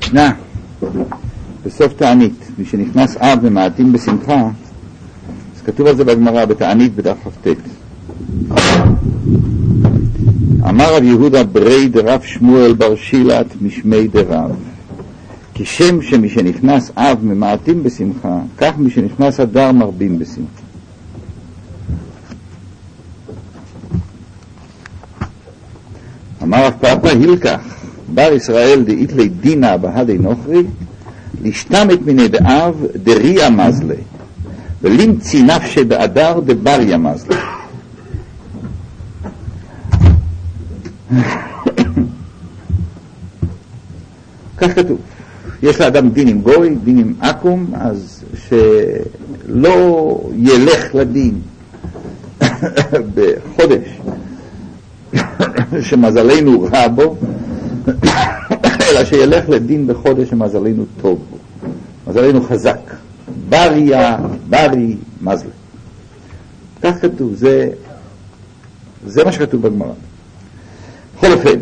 במשנה, בסוף תענית, מי שנכנס אב ומעטים בשמחה, אז כתוב על זה בגמרא בתענית בדף כ"ט. אמר רב יהודה ברי דרב שמואל בר שילת משמי דרב, כשם שמי שנכנס אב ממעטים בשמחה, כך מי שנכנס אדר מרבים בשמחה. אמר רב פאפא הילקח בר ישראל דאית לי דינה בהדי נוכרי להשתמת מיני דאב דריה מזלי ולמציא נפשי באדר דבריה מזלי. כך כתוב, יש לאדם דין עם גוי, דין עם אקום, אז שלא ילך לדין בחודש שמזלנו רע בו, אלא שילך לדין בחודש שמזלנו טוב בו, מזלנו חזק, ברי מזלי. כך כתוב, זה מה שכתוב בגמרא. בכל אופן,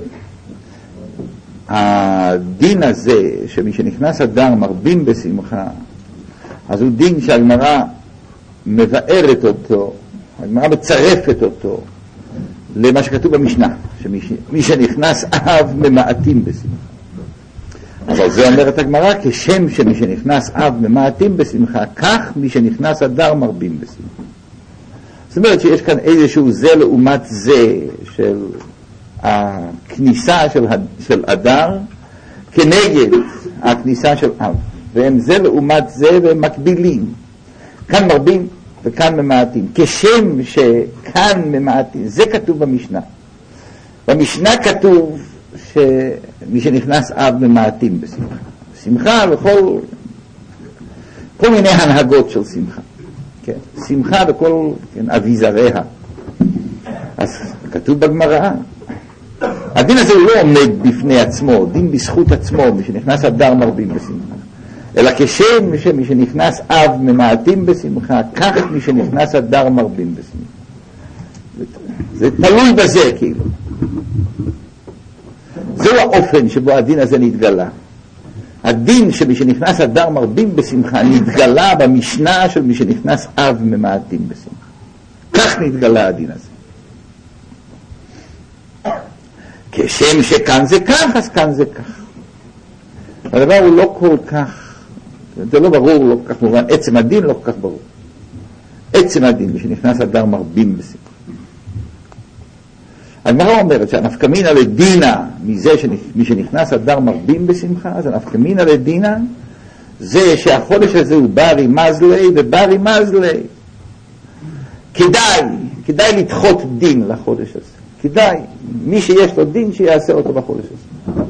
הדין הזה שמי שנכנס אדר מרבים בשמחה, אז הוא דין שהגמרא מבארת אותו, הגמרא מצרפת אותו למה שכתוב במשנה, שמי שנכנס אב ממעטים בשמחה. אבל זה אומרת הגמרא, כשם שמי שנכנס אב ממעטים בשמחה, כך מי שנכנס אדר מרבים בשמחה. זאת אומרת שיש כאן איזשהו זה לעומת זה של הכניסה של אדר כנגד הכניסה של אב, והם זה לעומת זה והם מקבילים, כאן מרבים וכאן ממעטים, כשם שכאן ממעטים. זה כתוב במשנה. במשנה כתוב שמי שנכנס אב ממעטים בשמחה, שמחה וכל מיני הנהגות של שמחה, כן? שמחה וכל אביזריה. אז כתוב בגמרא, הדין הזה הוא לא עומד בפני עצמו, דין בזכות עצמו, מי שנכנס אדר מרבים בשמחה, אלא כשם שמי שנכנס אב ממעטים בשמחה, כך מי שנכנס אדר מרבים בשמחה. זה תלוי בזה, כאילו. זהו האופן שבו הדין הזה נתגלה. הדין שמי שנכנס אדר מרבים בשמחה נתגלה במשנה של מי שנכנס אב ממעטים בשמחה. כך נתגלה הדין הזה. כשם שכאן זה כך, אז כאן זה כך. הדבר הוא לא כל כך, זה לא ברור, לא כל כך מובן. עצם הדין לא כל כך ברור. עצם הדין, מי שנכנס אדר מרבים בשמחה. הגמרא אומרת שהנפקמינה לדינה מזה שמי שנכנס אדר מרבים בשמחה, אז הנפקמינה לדינה זה שהחודש הזה הוא ברי מזלי, וברי מזלי כדאי לדחות דין לחודש הזה. כדאי, מי שיש לו דין שיעשה אותו בחודש הזה.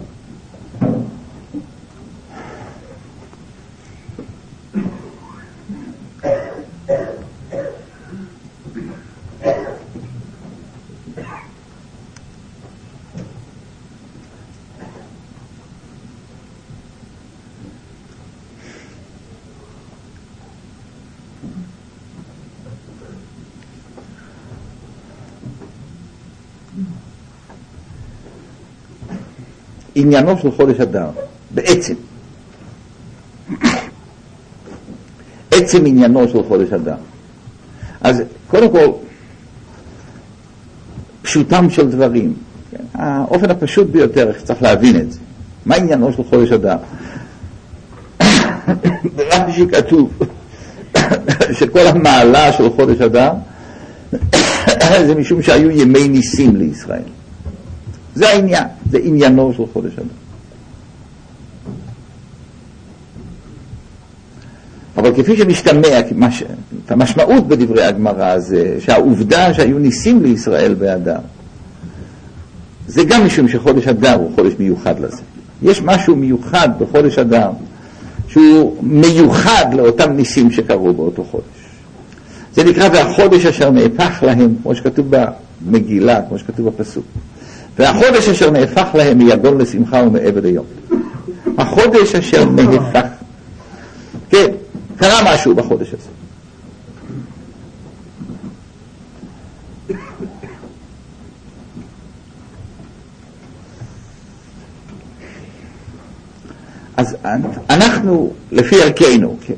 עניינו של חודש אדר, בעצם עצם עניינו של חודש אדר. אז קודם כל פשוטם של דברים, כן? האופן הפשוט ביותר צריך להבין את זה. מה עניינו של חודש אדר? ברש"י כתוב שכל המעלה של חודש אדר זה משום שהיו ימי ניסים לישראל. זה העניין, זה עניינו של חודש אדר. אבל כפי שמשתמע, המשמעות בדברי הגמרא זה שהעובדה שהיו ניסים לישראל באדר, זה גם משום שחודש אדר הוא חודש מיוחד לזה. יש משהו מיוחד בחודש אדר שהוא מיוחד לאותם ניסים שקרו באותו חודש. זה נקרא והחודש אשר נהפך להם, כמו שכתוב במגילה, כמו שכתוב בפסוק. והחודש אשר נהפך להם מיגון לשמחה ומעבד היום. החודש אשר נהפך. כן, קרה משהו בחודש הזה. אז אז אנחנו לפי ערכנו, כן.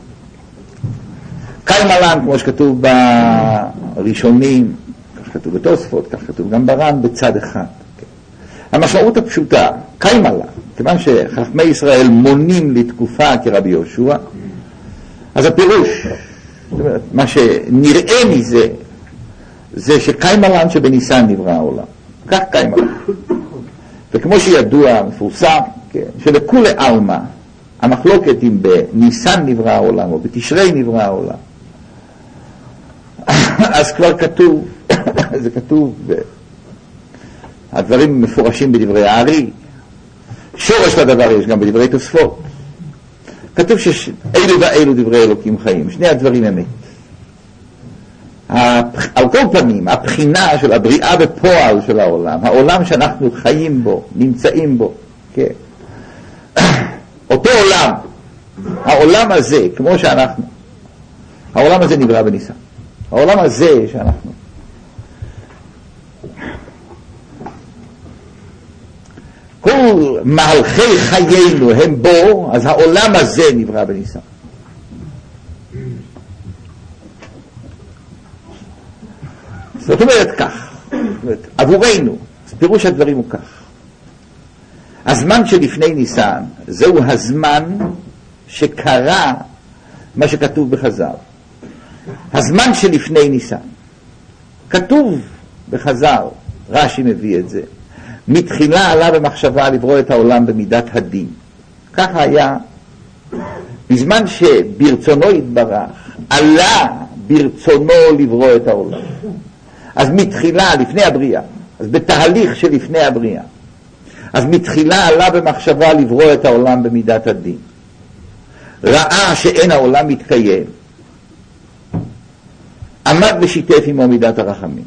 קיים עלן, כמו שכתוב בראשונים, כך כתוב בתוספות, כך כתוב גם בר"ן, בצד אחד. כן. המשמעות הפשוטה, קיים עלן, כיוון שחכמי ישראל מונים לתקופה כרבי יהושע, אז הפירוש, זאת אומרת, מה שנראה מזה, זה שקיים עלן שבניסן נברא העולם. כך קיים עלן. וכמו שידוע, מפורסם, כן, שלכולי עלמא, המחלוקת אם בניסן נברא העולם או בתשרי נברא העולם, אז כבר כתוב, זה כתוב, הדברים מפורשים בדברי הארי, שורש לדבר יש גם בדברי תוספות. כתוב שאלו ואלו דברי אלוקים חיים, שני הדברים אמת. על כל פנים, הבחינה של הבריאה בפועל של העולם שאנחנו חיים בו, נמצאים בו, כן. אותו עולם, העולם הזה, כמו שאנחנו, העולם הזה נברא בניסן. העולם הזה שאנחנו, כל מהלכי חיינו הם בו, אז העולם הזה נברא בניסן. זאת אומרת כך, עבורנו, פירוש הדברים הוא כך. הזמן שלפני ניסן, זהו הזמן שקרה מה שכתוב בחז"ל. הזמן שלפני ניסן, כתוב בחז"ל, רש"י מביא את זה, מתחילה עלה במחשבה לברוא את העולם במידת הדין. ככה היה, בזמן שברצונו התברך, עלה ברצונו לברוא את העולם. אז מתחילה, לפני הבריאה, אז בתהליך שלפני הבריאה, אז מתחילה עלה במחשבה לברוא את העולם במידת הדין. ראה שאין העולם מתקיים, עמד ושיתף עמו מידת הרחמים.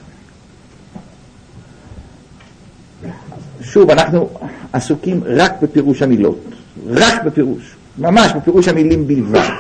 שוב, אנחנו עסוקים רק בפירוש המילות, רק בפירוש, ממש בפירוש המילים בלבד.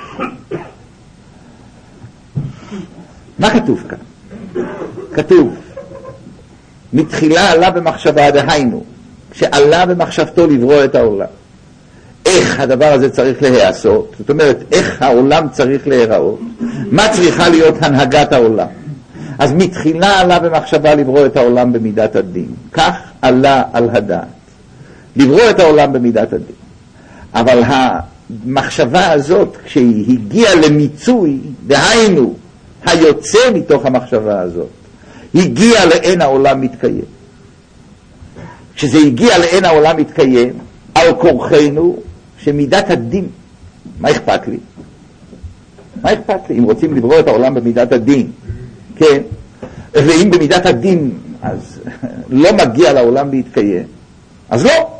מה כתוב כאן? כתוב, מתחילה עלה במחשבה, דהיינו, שעלה במחשבתו לברוא את העולם. איך הדבר הזה צריך להיעשות? זאת אומרת, איך העולם צריך להיראות? מה צריכה להיות הנהגת העולם? אז מתחילה עלה במחשבה לברוא את העולם במידת הדין. כך עלה על הדעת. לברוא את העולם במידת הדין. אבל המחשבה הזאת, כשהיא הגיעה למיצוי, דהיינו, היוצא מתוך המחשבה הזאת, הגיע לאין העולם מתקיים. כשזה הגיע לאין העולם מתקיים, על כורחנו, שמידת הדין, מה אכפת לי? מה אכפת לי? אם רוצים לברוא את העולם במידת הדין, כן? ואם במידת הדין, אז לא מגיע לעולם להתקיים, אז לא.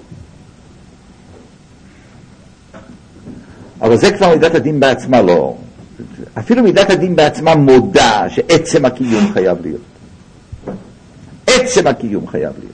אבל זה כבר מידת הדין בעצמה לא. אפילו מידת הדין בעצמה מודה שעצם הקיום חייב להיות. עצם הקיום חייב להיות.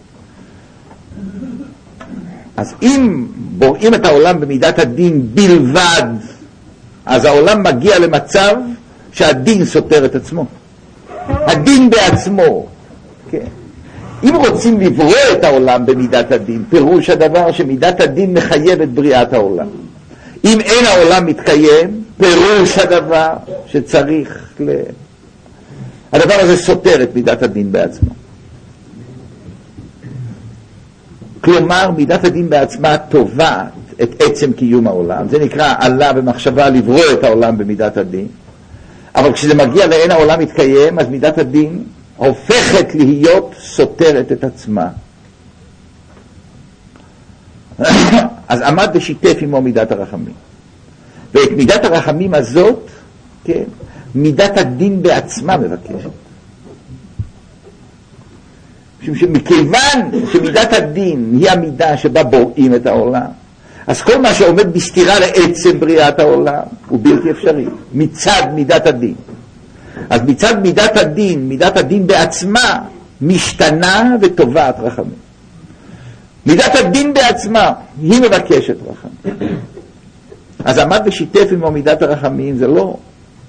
אז אם בוראים את העולם במידת הדין בלבד, אז העולם מגיע למצב שהדין סותר את עצמו. הדין בעצמו. כן. אם רוצים לברוא את העולם במידת הדין, פירוש הדבר שמידת הדין מחייב את בריאת העולם. אם אין העולם מתקיים, פירוש הדבר שצריך הדבר הזה סותר את מידת הדין בעצמה. כלומר, מידת הדין בעצמה תובעת את עצם קיום העולם. זה נקרא עלה במחשבה לברוא את העולם במידת הדין. אבל כשזה מגיע לאין העולם מתקיים, אז מידת הדין הופכת להיות סותרת את עצמה. אז עמד ושיתף עמו מידת הרחמים. ואת מידת הרחמים הזאת, כן, מידת הדין בעצמה מבקשת. מכיוון שמידת הדין היא המידה שבה בוראים את העולם, אז כל מה שעומד בסתירה לעצם בריאת העולם הוא בלתי אפשרי, מצד מידת הדין. אז מצד מידת הדין בעצמה משתנה וטובעת רחמים. מידת הדין בעצמה היא מבקשת רחמים. אז עמד ושיתף עמו מידת הרחמים, זה לא,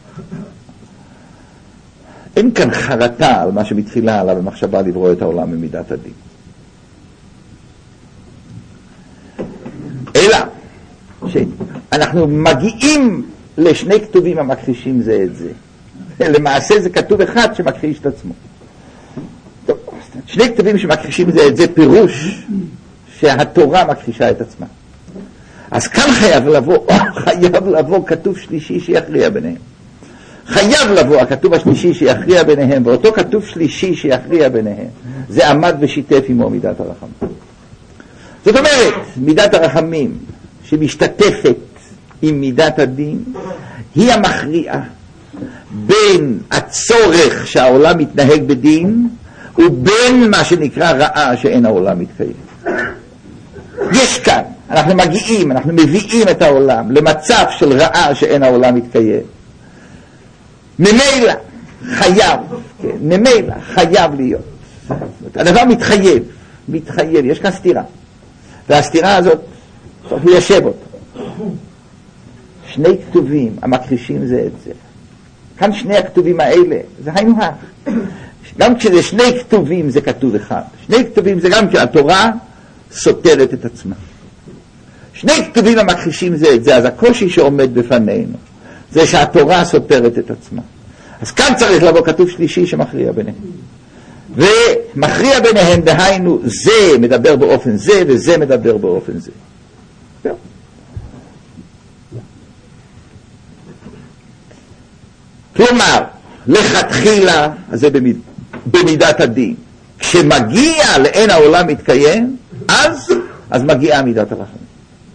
אין כאן חרטה על מה שמתחילה עליו במחשבה לברוא את העולם במידת הדין. ממילא, שאנחנו מגיעים לשני כתובים המכחישים זה את זה. למעשה זה כתוב אחד שמכחיש את עצמו. טוב, שני כתובים שמכחישים זה את זה, פירוש שהתורה מכחישה את עצמה. אז כאן חייב לבוא כתוב שלישי שיכריע ביניהם. חייב לבוא הכתוב השלישי שיכריע ביניהם, ואותו כתוב שלישי שיכריע ביניהם, זה עמד ושיתף עמו מידת הרחמים. זאת אומרת, מידת הרחמים שמשתתפת עם מידת הדין, היא המכריעה בין הצורך שהעולם מתנהג בדין, ובין מה שנקרא רעה שאין העולם מתקיים. יש כאן, אנחנו מגיעים, אנחנו מביאים את העולם למצב של רעה שאין העולם מתקיים. ממילא חייב, כן, ממילא חייב להיות. הדבר מתחייב, יש כאן סתירה. והסתירה הזאת, צריך ליישב אותה. שני כתובים המכחישים זה את זה. כאן שני הכתובים האלה, זה היינו הך. גם כשזה שני כתובים זה כתוב אחד. שני כתובים זה גם כשהתורה סותרת את עצמה. שני כתובים המכחישים זה את זה, אז הקושי שעומד בפנינו זה שהתורה סותרת את עצמה. אז כאן צריך לבוא כתוב שלישי שמכריע ביניהם. ומכריע ביניהם, דהיינו, זה מדבר באופן זה וזה מדבר באופן זה. כלומר, לכתחילה, אז זה במידת הדין. כשמגיע לאין העולם מתקיים, אז מגיעה מידת הרחמים.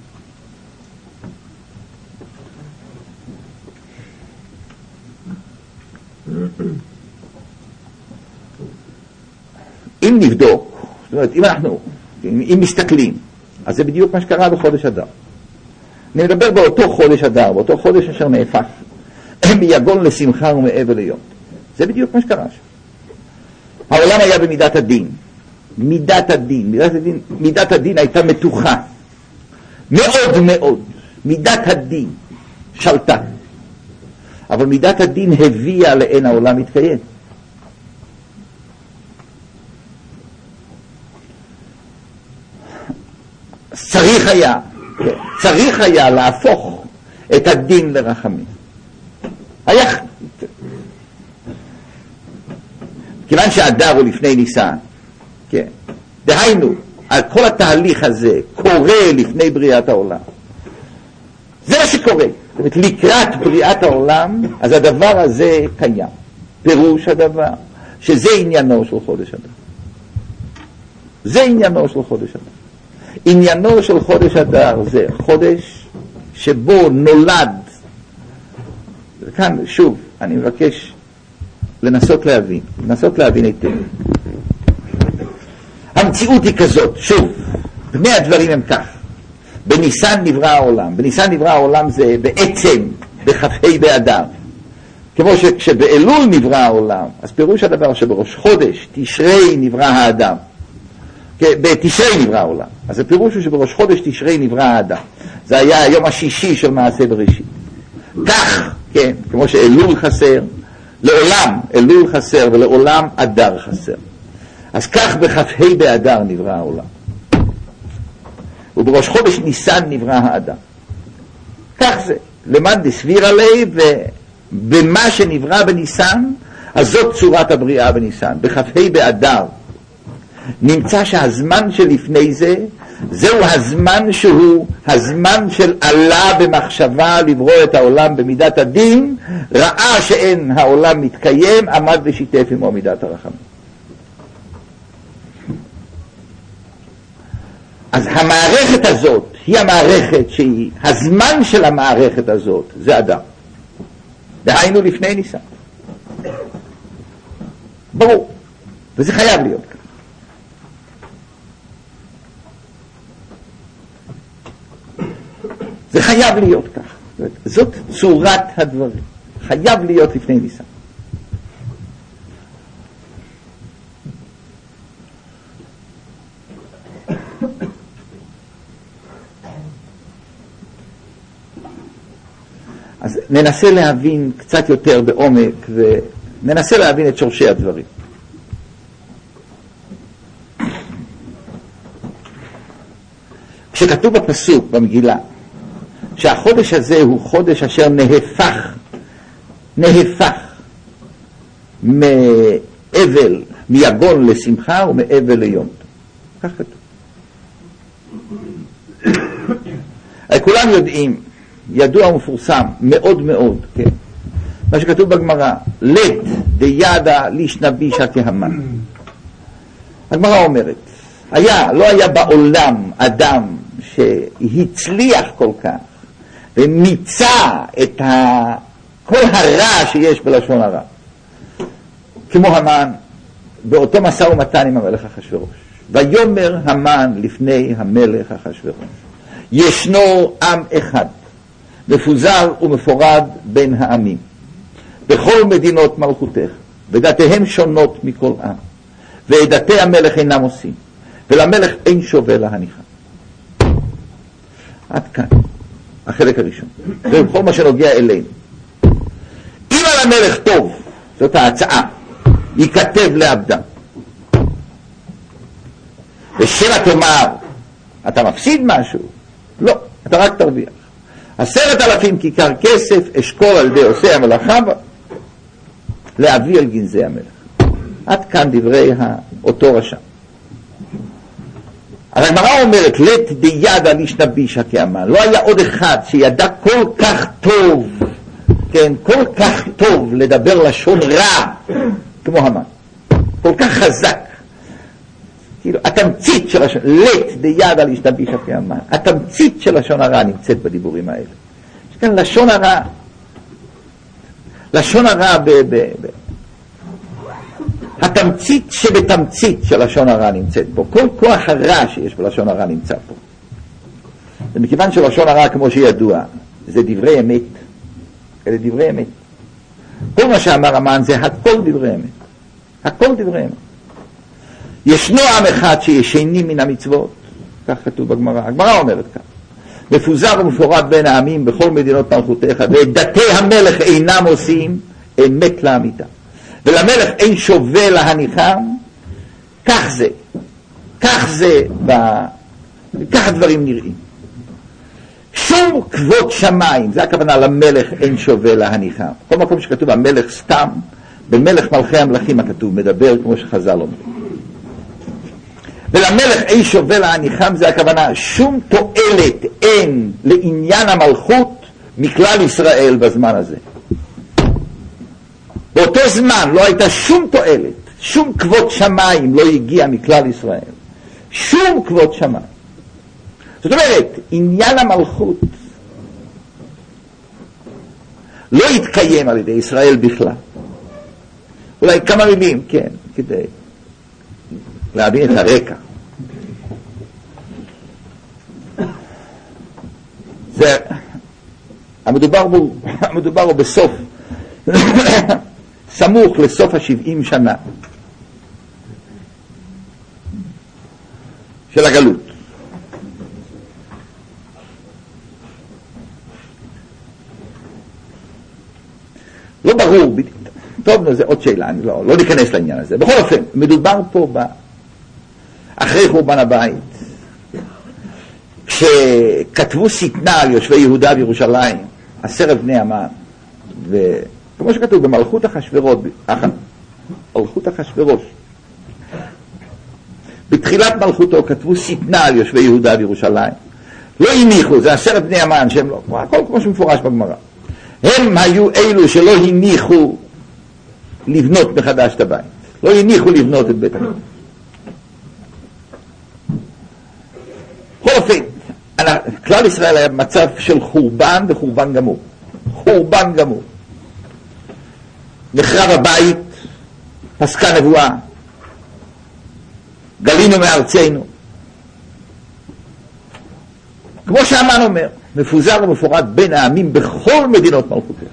אם נבדוק, זאת אומרת, אם מסתכלים, אז זה בדיוק מה שקרה בחודש אדר. אני מדבר באותו חודש אדר, באותו חודש אשר נהפך מיגון לשמחה ומעבר ליום. זה בדיוק מה שקרה שם. העולם היה במידת הדין. מידת הדין הייתה מתוחה. מאוד מאוד. מידת הדין שלטה. אבל מידת הדין הביאה לאין העולם מתקיים. צריך היה להפוך את הדין לרחמים. כיוון שהאדר הוא לפני ניסן, כן. דהיינו, כל התהליך הזה קורה לפני בריאת העולם. זה מה שקורה. זאת אומרת, לקראת בריאת העולם, אז הדבר הזה קיים. פירוש הדבר, שזה עניינו של חודש אדר. זה עניינו של חודש אדר. עניינו של חודש אדר זה חודש שבו נולד, וכאן שוב אני מבקש לנסות להבין היטב. המציאות היא כזאת, שוב, בני הדברים הם כך. בניסן נברא העולם. בניסן נברא העולם זה בעצם בכ"ה באדר. כמו שכשבאלול נברא העולם, אז פירוש הדבר שבראש חודש תשרי נברא האדם. בתשרי נברא העולם. אז הפירוש הוא שבראש חודש תשרי נברא האדם. זה היה היום השישי של מעשה בראשית. כך, כן, כמו שאלול חסר, לעולם אלול חסר ולעולם אדר חסר. אז כך בכ"ה באדר נברא העולם. ובראש חודש ניסן נברא האדם. כך זה. למען דסביר עלי, ובמה שנברא בניסן, אז זאת צורת הבריאה בניסן. בכ"ה באדר נמצא שהזמן שלפני זה, זהו הזמן שהוא הזמן של עלה במחשבה לברוא את העולם במידת הדין, ראה שאין העולם מתקיים, עמד ושיתף עמו מידת הרחמים. אז המערכת הזאת היא המערכת שהיא, הזמן של המערכת הזאת זה אדר. דהיינו לפני ניסן. ברור. וזה חייב להיות כך. זה חייב להיות כך. זאת צורת הדברים. חייב להיות לפני ניסן. אז ננסה להבין קצת יותר בעומק וננסה להבין את שורשי הדברים. שכתוב בפסוק במגילה שהחודש הזה הוא חודש אשר נהפך מאבל, מיגון לשמחה ומאבל ליום טוב. כך כתוב. כולם יודעים, ידוע ומפורסם מאוד מאוד, כן? מה שכתוב בגמרא, לית דידה לישנבישא כהמן. הגמרא אומרת, לא היה בעולם אדם שהצליח כל כך ומיצה את כל הרע שיש בלשון הרע כמו המן באותו משא ומתן עם המלך אחשוורוש. ויאמר המן לפני המלך אחשוורוש, ישנו עם אחד מפוזר ומפורד בין העמים בכל מדינות מלכותך, ודתיהם שונות מכל עם, ועדתי המלך אינם עושים, ולמלך אין שווה להניחה. עד כאן החלק הראשון. זה בכל מה שנוגע אלינו. אם על המלך טוב, זאת ההצעה, ייכתב לעבדם, ושמא תאמר אתה מפסיד משהו, לא, אתה רק תרוויח. 10,000 כיכר כסף אשכול על ידי עושי המלאכה להביא על גנזי המלך. עד כאן דברי אותו רשע. הגמרא אומרת, לית דידה לישנבישא כהמן. לא היה עוד אחד שידע כל כך טוב, כן, כל כך טוב לדבר לשון רע כמו המן. כל כך חזק. כאילו, התמצית של לשון, לית דידה לישנבישא כהמן. התמצית של לשון הרע נמצאת בדיבורים האלה. יש כאן לשון הרע. לשון הרע התמצית שבתמצית של לשון הרע נמצאת פה. כל כוח הרע שיש בלשון הרע נמצא פה. ומכיוון שלשון הרע, כמו שידוע, זה דברי אמת. אלה דברי אמת. כל מה שאמר המן זה הכל דברי אמת. הכל דברי אמת. ישנו עם אחד שישנים מן המצוות, כך כתוב בגמרא. הגמרא אומרת כך, מפוזר ומפורד בין העמים בכל מדינות מלכותך, ודתי המלך אינם עושים אמת לאמיתה, ולמלך אין שווה להניחם. כך זה, כך הדברים נראים. שום כבוד שמיים, זה הכוונה למלך אין שווה להניחם. כל מקום שכתוב המלך סתם, במלך מלכי המלכים הכתוב מדבר כמו שחז"ל אומרים. ולמלך אין שווה להניחם, זה הכוונה שום תועלת אין לעניין המלכות מכלל ישראל בזמן הזה. באותו זמן לא הייתה שום תועלת, שום כבוד שמיים לא הגיע מכלל ישראל. שום כבוד שמיים. זאת אומרת, עניין המלכות לא התקיים על ידי ישראל בכלל. אולי כמה מילים, כן, כדי להבין את הרקע. זה, המדובר הוא בסוף, סמוך לסוף 70 שנה של הגלות. לא ברור, טוב, זה עוד שאלה, אני לא ניכנס לעניין הזה. בכל אופן, מדובר פה אחרי חורבן הבית, כשכתבו שטנה על יושבי יהודה וירושלים, 10 בני המן, וכמו שכתוב במלכות אחשוורוש, בתחילת מלכותו כתבו שטנה על יושבי יהודה וירושלים, לא הניחו, זה 10 בני המן, שהם לא, הכל כמו שמפורש בגמרא, הם היו אלו שלא הניחו לבנות מחדש את הבית, לא הניחו לבנות את בית המקדש. בכל אופן, כלל ישראל היה במצב של חורבן וחורבן גמור. חורבן גמור. נחרב הבית, פסקה נבואה, גלינו מארצנו. כמו שהמן אומר, מפוזר ומפורד בין העמים בכל מדינות מלכותך.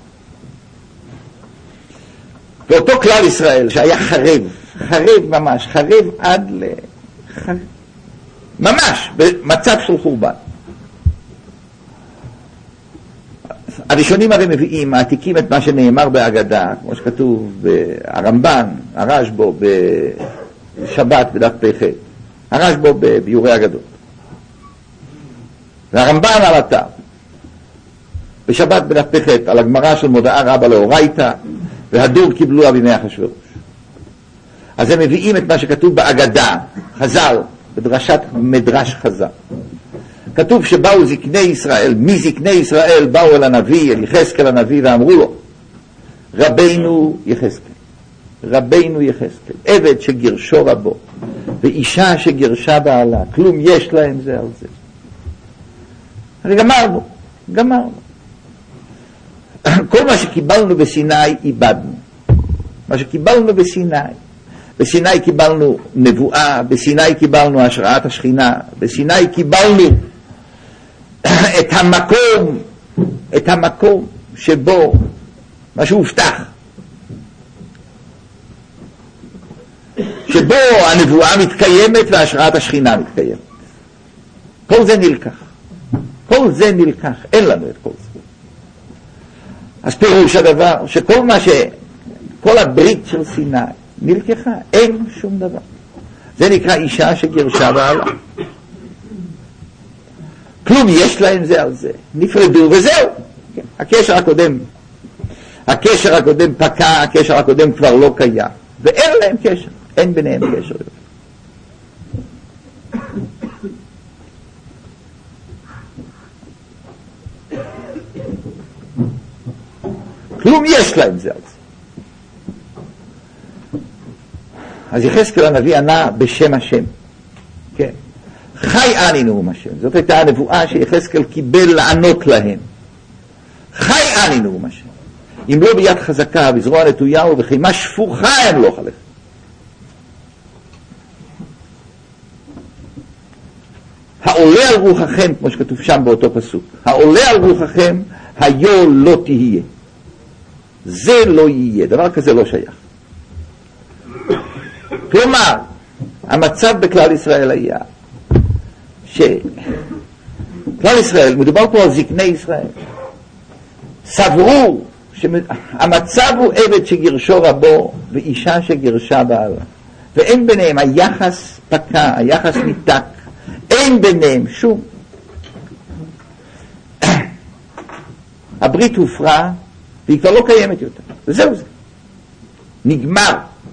ואותו כלל ישראל שהיה חרב ממש, חרב עד ממש במצב של חורבן. הראשונים הרי מביאים, מעתיקים את מה שנאמר בהגדה, כמו שכתוב ברמב"ן, הרשב"א בשבת בדף פ"ח, הרשב"א בביאורי אגדות. והרמב"ן על אתר. בשבת בדף פ"ח על הגמרא של מודעה רבה לאורייתא, והדור קיבלוה בימי אחשוורוש. אז הם מביאים את מה שכתוב באגדה, חז"ל, בדרשת מדרש חז"ל. כתוב שבאו זקני ישראל, מזקני ישראל באו אל הנביא, אל יחזקאל הנביא, ואמרו לו, רבינו יחזקאל, רבינו יחזקאל, עבד שגירשו רבו, ואישה שגירשה בעלה, כלום יש להם זה על זה. הרי גמרנו. כל מה שקיבלנו בסיני איבדנו. מה שקיבלנו בסיני קיבלנו נבואה, בסיני קיבלנו השראת השכינה, בסיני קיבלנו את המקום שבו מה שהובטח, שבו הנבואה מתקיימת והשראת השכינה מתקיימת. כל זה נלקח, אין לנו את כל זה. אז פירוש הדבר כל הברית של סיני נלקחה, אין שום דבר. זה נקרא אישה שגירשה בעלה. כלום יש להם זה על זה, נפרדו וזהו. הקשר הקודם פקע, הקשר הקודם כבר לא קיים, ואין להם קשר, אין ביניהם קשר. כלום יש להם זה על זה. אז יחזקאל הנביא ענה בשם השם. כן. חי אני נאום השם. זאת הייתה הנבואה שיחזקאל קיבל לענות להם. חי אני נאום השם. אם לא ביד חזקה בזרוע נטויה ובחימה שפוכה הם לא חלק. העולה על רוחכם, כמו שכתוב שם באותו פסוק, העולה על רוחכם היו לא תהיה. זה לא יהיה, דבר כזה לא שייך. כלומר, המצב בכלל ישראל היה שכלל ישראל, מדובר פה על זקני ישראל, סברו שהמצב הוא עבד שגירשו רבו ואישה שגירשה בעלה, ואין ביניהם, היחס פקע, היחס ניתק, אין ביניהם שום. הברית הופרה והיא כבר לא קיימת יותר, וזהו זה, נגמר.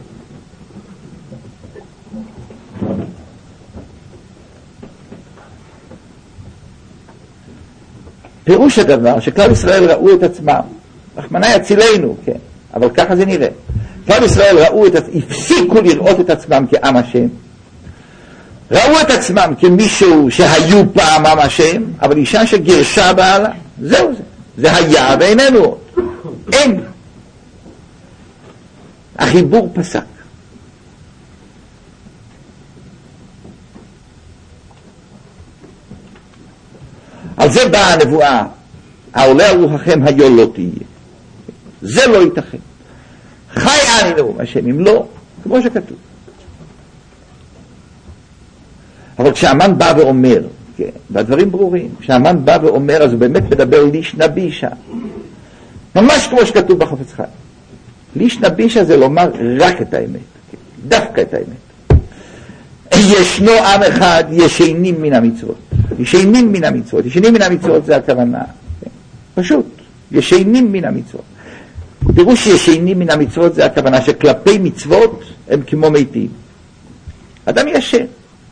פירוש הדבר שכלל ישראל ראו את עצמם, רחמנא יצילנו, כן, אבל ככה זה נראה. כלל ישראל הפסיקו לראות את עצמם כעם השם, ראו את עצמם כמישהו שהיו פעם עם השם, אבל אישה שגירשה בעלה, זהו זה היה ואיננו עוד. אין. החיבור פסק. על זה באה הנבואה, העולה על רוחכם היו לא תהיה. זה לא ייתכן. חי אני נאום השם, אם לא, כמו שכתוב. אבל כשהמן בא ואומר, כן, והדברים ברורים, כשהמן בא ואומר, אז הוא באמת מדבר לישנא בישא. ממש כמו שכתוב בחפץ חיים. לישנא בישא זה לומר רק את האמת, כן, דווקא את האמת. ישנו עם אחד ישנים מן המצוות. ישנים מן המצוות. ישנים מן המצוות זה הכוונה. כן, פשוט, ישנים מן המצוות. פירוש ישנים מן המצוות זה הכוונה שכלפי מצוות הם כמו מתים. אדם ישן.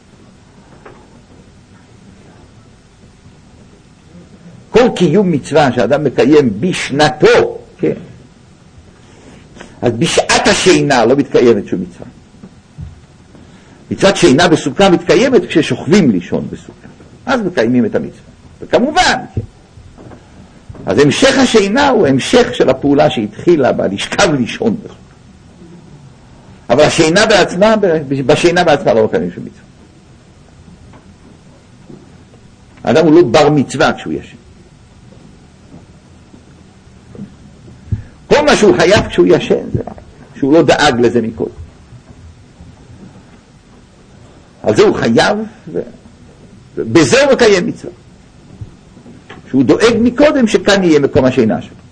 כל קיום מצווה שאדם מקיים בשנתו, כן. אז בשעת השינה לא מתקיימת שום מצווה. מצוות שינה בסוכה מתקיימת כששוכבים לישון בסוכה. אז מקיימים את המצווה. וכמובן, כן. אז המשך השינה הוא המשך של הפעולה שהתחילה בה, לשכב לישון בסוכה. אבל השינה בעצמה, בשינה בעצמה לא מקיימים שום מצווה. האדם הוא לא בר מצווה כשהוא ישן. כל מה שהוא חייב כשהוא ישן, זה שהוא לא דאג לזה מקודם. על זה הוא חייב, ובזה הוא מקיים מצווה. שהוא דואג מקודם שכאן יהיה מקום השינה שלו.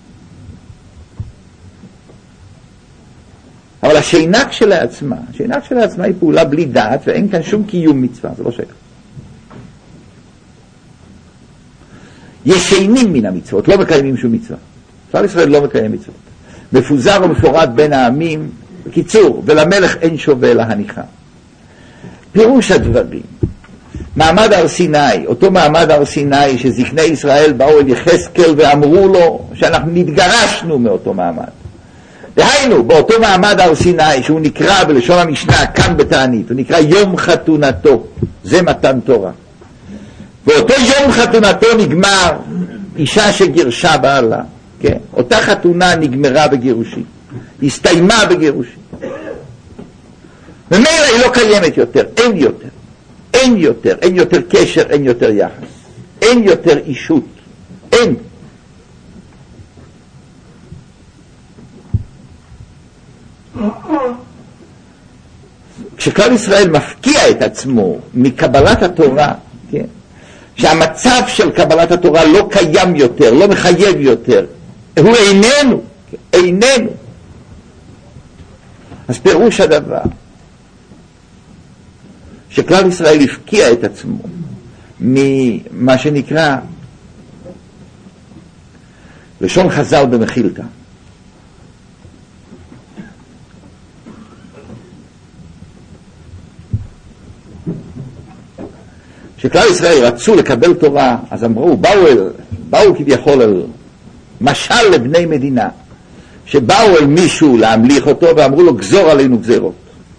אבל השינה כשלעצמה היא פעולה בלי דעת, ואין כאן שום קיום מצווה, זה לא שייך. ישנים מן המצוות, לא מקיימים שום מצווה. כלל ישראל לא מקיים מצוות. מפוזר ומפורד בין העמים, בקיצור, ולמלך אין שווה להניחה. פירוש הדברים, מעמד הר סיני, אותו מעמד הר סיני שזקני ישראל באו אל יחזקאל ואמרו לו שאנחנו נתגרשנו מאותו מעמד. דהיינו, באותו מעמד הר סיני שהוא נקרא בלשון המשנה כאן בתענית, הוא נקרא יום חתונתו, זה מתן תורה. באותו יום חתונתו נגמר אישה שגירשה בעלה, כן? אותה חתונה נגמרה בגירושי, הסתיימה בגירושי. ומילא היא לא קיימת יותר, אין יותר. אין יותר, אין יותר קשר, אין יותר יחס, אין יותר אישות, אין. כשכלל ישראל מפקיע את עצמו מקבלת התורה, כן? שהמצב של קבלת התורה לא קיים יותר, לא מחייב יותר, הוא איננו, איננו. אז פירוש הדבר, שכלל ישראל הפקיע את עצמו ממה שנקרא לשון חז"ל במחילתא. כשכלל ישראל רצו לקבל תורה, אז אמרו, באו כביכול אל משל לבני מדינה, שבאו אל מישהו להמליך אותו ואמרו לו, גזור עלינו גזירות.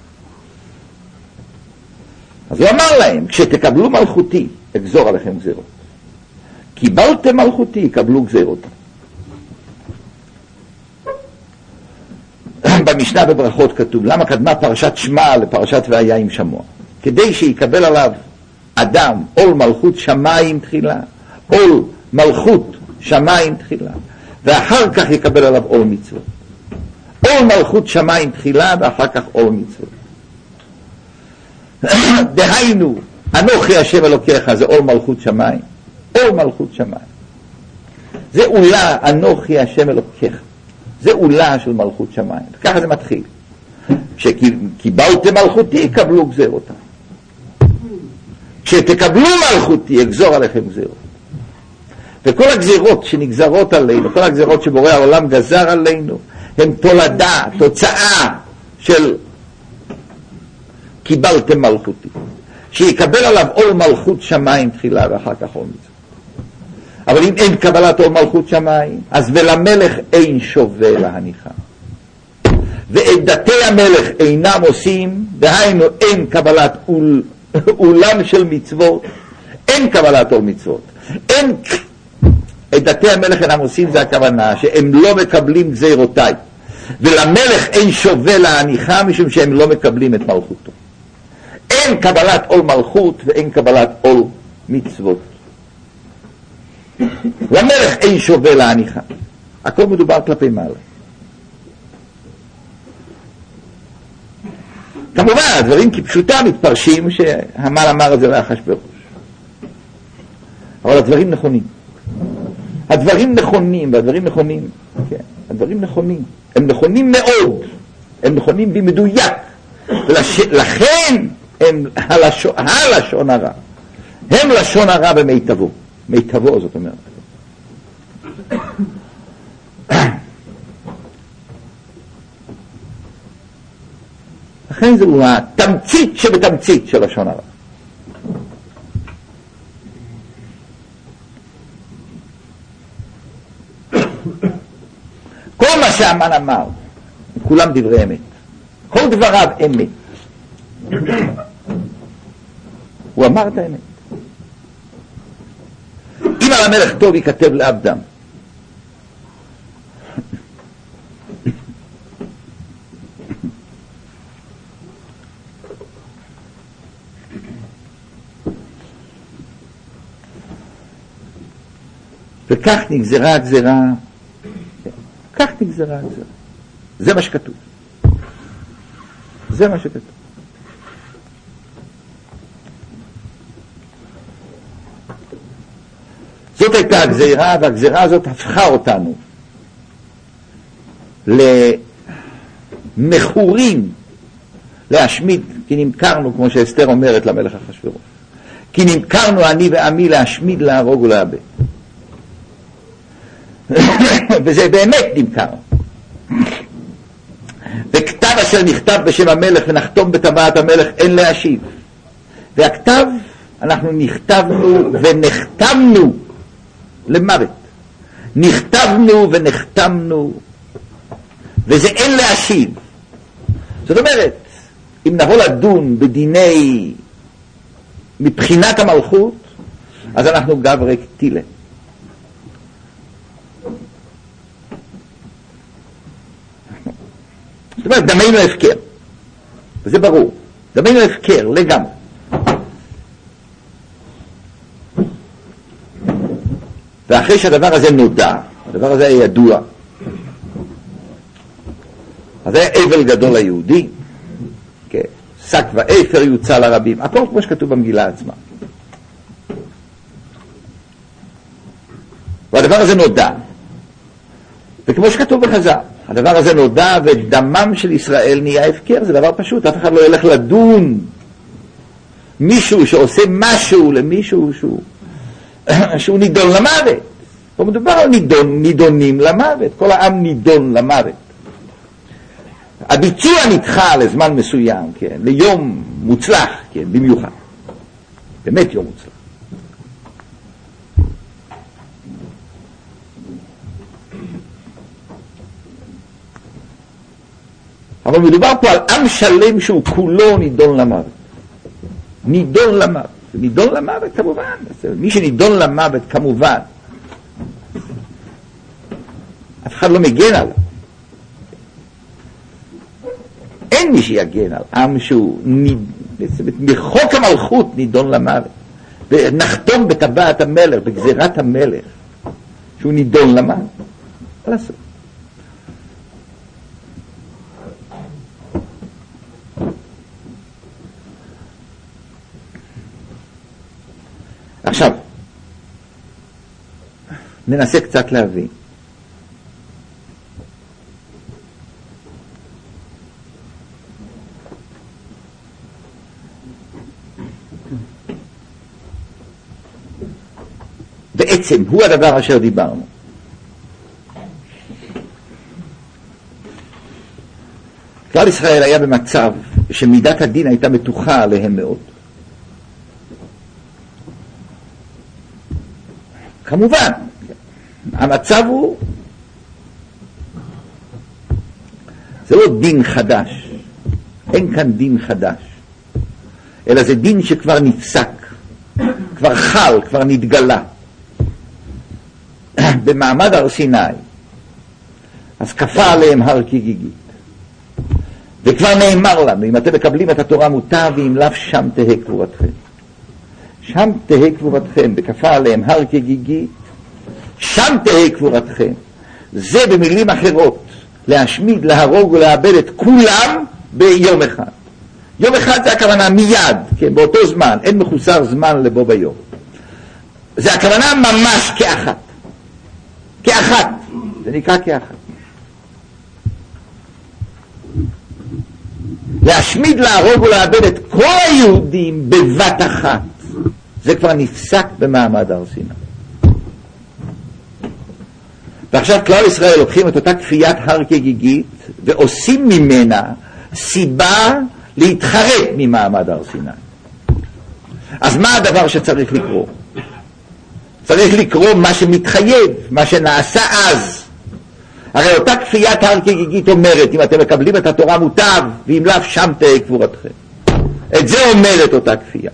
אז הוא אמר להם, כשתקבלו מלכותי, אגזור עליכם גזירות. קיבלתם מלכותי, קבלו גזירות. במשנה בברכות כתוב, למה קדמה פרשת שמע לפרשת והיה עם שמוע? כדי שיקבל עליו אדם עול מלכות שמיים תחילה, עול מלכות שמיים תחילה, ואחר כך יקבל עליו עול מצוות. עול מלכות שמיים תחילה, ואחר כך עול מצוות. דהיינו, אנוכי השם אלוקיך, זה עול מלכות שמיים. עול מלכות שמיים. זה עולה, אנוכי השם אלוקיך. זה עולה של מלכות שמיים. ככה זה מתחיל. כשקיבלתם מלכותי, קבלו גזירותה. כשתקבלו מלכותי, אגזור עליכם גזירות. וכל הגזירות שנגזרות עלינו, כל הגזירות שבורא העולם גזר עלינו, הן תולדה, תוצאה של קיבלתם מלכותי. שיקבל עליו עול מלכות שמיים תחילה ואחר כך עול מצוות. אבל אם אין קבלת עול מלכות שמיים, אז ולמלך אין שווה להניחה. ואת דתי המלך אינם עושים, דהיינו אין קבלת אולם של מצוות, אין קבלת עול מצוות. אין, את דתי המלך אינם עושים, זה הכוונה, שהם לא מקבלים גזירותיי. ולמלך אין שווה להניחה, משום שהם לא מקבלים את מלכותו. אין קבלת עול מלכות ואין קבלת עול מצוות. למלך אין שווה להניחה. הכל מדובר כלפי מעלה. כמובן, הדברים כפשוטם מתפרשים שהמן אמר את זה לאחשוורוש. אבל הדברים נכונים. הדברים נכונים, והדברים נכונים, כן, הדברים נכונים. הם נכונים מאוד. הם נכונים במדויק. ולכן הם הלשון הרע. הם לשון הרע במיטבו. מיטבו זאת אומרת. לכן זהו התמצית שבתמצית של לשון הרע. כל מה שהמן אמר, כולם דברי אמת. כל דבריו אמת. הוא אמר את האמת. אם על המלך טוב ייכתב לעבדם. וכך נגזרה הגזרה, כך נגזרה הגזרה. זה מה שכתוב. זה מה שכתוב. זאת הייתה הגזירה, והגזירה הזאת הפכה אותנו למכורים להשמיד, כי נמכרנו, כמו שאסתר אומרת למלך אחשוורוש, כי נמכרנו אני ועמי להשמיד, להרוג ולאבד. וזה באמת נמכר. וכתב אשר נכתב בשם המלך ונחתום בטבעת המלך אין להשיב. והכתב, אנחנו נכתבנו ונחתמנו למוות. נכתבנו ונחתמנו, וזה אין להשיב. זאת אומרת, אם נבוא לדון בדיני מבחינת המלכות, אז אנחנו גברי קטילה. זאת אומרת, דמנו הפקר. וזה ברור. דמנו הפקר לגמרי. ואחרי שהדבר הזה נודע, הדבר הזה היה ידוע, אז היה אבל גדול ליהודי, כן, שק ואפר יוצא לרבים, הכל כמו שכתוב במגילה עצמה. והדבר הזה נודע, וכמו שכתוב בחז"ל, הדבר הזה נודע ודמם של ישראל נהיה הפקר, זה דבר פשוט, אף אחד לא ילך לדון מישהו שעושה משהו למישהו שהוא נידון למוות. פה מדובר על נידונים למוות, כל העם נידון למוות. הביצוע נדחה לזמן מסוים, כן, ליום מוצלח, כן, במיוחד. באמת יום מוצלח. אבל מדובר פה על עם שלם שהוא כולו נידון למוות. נידון למוות. נידון למוות כמובן. מי שנידון למוות כמובן. אף אחד לא מגן עליו. אין מי שיגן על עם שהוא מחוק המלכות נידון למוות. ונחתום בטבעת המלך, בגזירת המלך, שהוא נידון למוות. מה לעשות? עכשיו, ננסה קצת להבין. בעצם, הוא הדבר אשר דיברנו. כלל ישראל היה במצב שמידת הדין הייתה מתוחה עליהם מאוד. כמובן, המצב הוא, זה לא דין חדש, אין כאן דין חדש, אלא זה דין שכבר נפסק, כבר חל, כבר נתגלה. במעמד הר סיני, אז כפה עליהם הר כגיגית, וכבר נאמר לנו, אם אתם מקבלים את התורה מוטב, ואם לאו שם תהא קבורתכם. שם תהא קבורתכם, וכפה עליהם הר כגיגית, שם תהא קבורתכם. זה במילים אחרות, להשמיד, להרוג ולאבד את כולם ביום אחד. יום אחד זה הכוונה מיד, כן, באותו זמן, אין מחוסר זמן לבוא ביום. זה הכוונה ממש כאחת. כאחת, זה נקרא כאחת. להשמיד, להרוג ולאבד את כל היהודים בבת אחת. זה כבר נפסק במעמד הר סיני. ועכשיו כלל ישראל לוקחים את אותה כפיית הר כגיגית ועושים ממנה סיבה להתחרט ממעמד הר סיני. אז מה הדבר שצריך לקרוא? צריך לקרוא מה שמתחייב, מה שנעשה אז. הרי אותה כפיית הר כגיגית אומרת, אם אתם מקבלים את התורה מוטב, ואם לאו שם תהא קבורתכם. את זה אומרת אותה כפייה.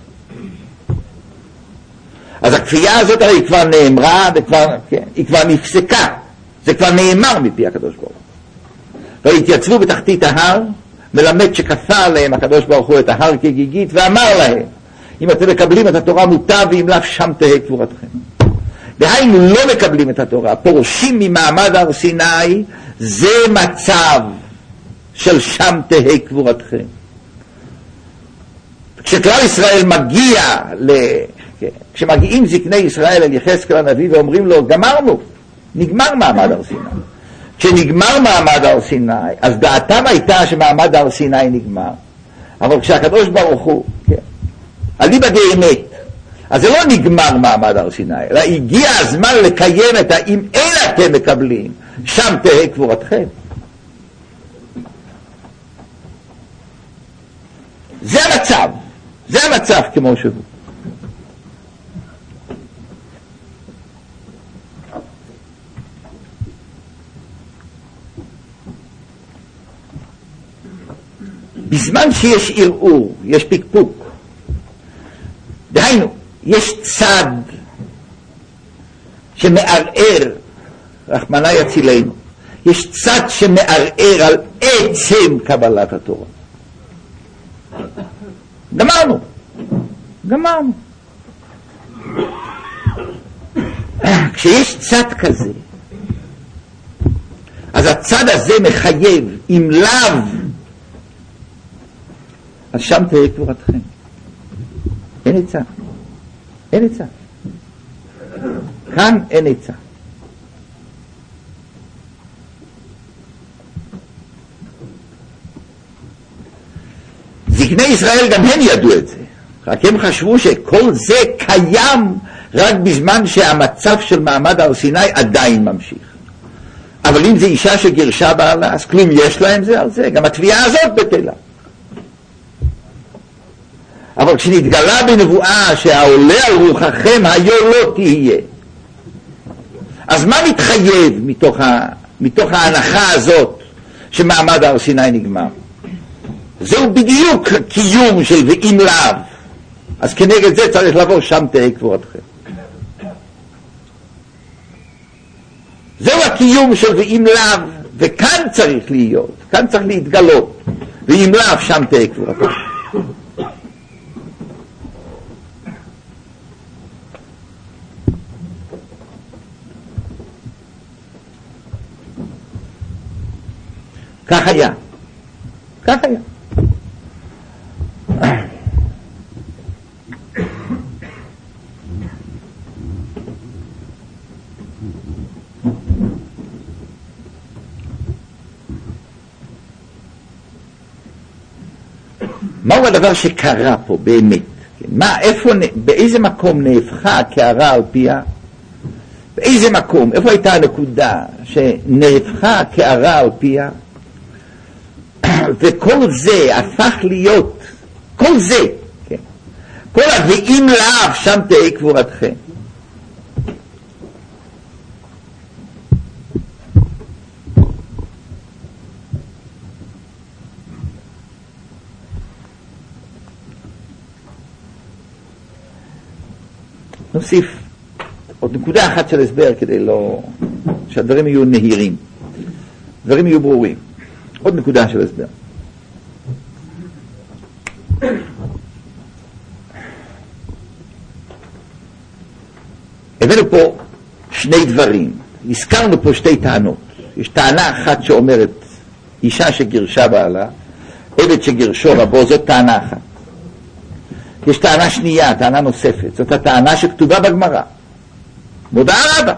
אז הכפייה הזאת הרי היא כבר נאמרה, כן, היא כבר נפסקה. זה כבר נאמר מפי הקדוש ברוך הוא. והתייצבו בתחתית ההר, מלמד שכפה עליהם הקדוש ברוך הוא את ההר כגיגית, ואמר להם, אם אתם מקבלים את התורה מוטב, ואם לאו שם תהא קבורתכם. דהיינו לא מקבלים את התורה, פורשים ממעמד הר סיני, זה מצב של שם תהא קבורתכם. כשכלל ישראל מגיע, כשמגיעים זקני ישראל אל יחזקאל הנביא ואומרים לו, גמרנו, נגמר מעמד הר סיני. כשנגמר מעמד הר סיני, אז דעתם הייתה שמעמד הר סיני נגמר. אבל כשהקדוש ברוך הוא, כן, אליבא דאמת, אז זה לא נגמר מעמד הר סיני, אלא הגיע הזמן לקיים את אם אין אתם מקבלים, שם תהא קבורתכם. זה המצב, זה המצב כמו שהוא. בזמן שיש ערעור, יש פקפוק, דהיינו, יש צד שמערער, רחמנא יצילנו, יש צד שמערער על עצם קבלת התורה. גמרנו. כשיש צד כזה, אז הצד הזה מחייב, אם לאו, אז שם תהיה קבורתכם. אין עצה. כאן אין עצה. זקני ישראל גם הם ידעו את זה, רק הם חשבו שכל זה קיים רק בזמן שהמצב של מעמד הר סיני עדיין ממשיך. אבל אם זה אישה שגירשה בעלה, אז כלום יש להם זה על זה, גם התביעה הזאת בטלה. אבל כשנתגלה בנבואה שהעולה על רוחכם היו לא תהיה, אז מה מתחייב מתוך ההנחה הזאת שמעמד הר סיני נגמר? זהו בדיוק קיום של ואם לאו. אז כנגד זה צריך לבוא שם תהא קבורתכם. זהו הקיום של ואם לאו, וכאן צריך להיות, כאן צריך להתגלות, ואם לאו שם תהא קבורתכם. כך היה. מהו הדבר שקרה פה באמת? באיזה מקום נהפכה הקערה על פיה? באיזה מקום? איפה הייתה הנקודה שנהפכה הקערה על פיה? וכל זה הפך להיות, כל זה, כן? כל ה"ואם לאו שם תהא קבורתכם". נוסיף עוד נקודה אחת של הסבר כדי שהדברים יהיו נהירים, דברים יהיו ברורים. עוד נקודה של הסבר. הבאנו פה שני דברים, הזכרנו פה שתי טענות. יש טענה אחת שאומרת אישה שגירשה בעלה, עבד שגירשו רבו, זאת טענה אחת. יש טענה שנייה, טענה נוספת, זאת הטענה שכתובה בגמרא, מודעה רבה.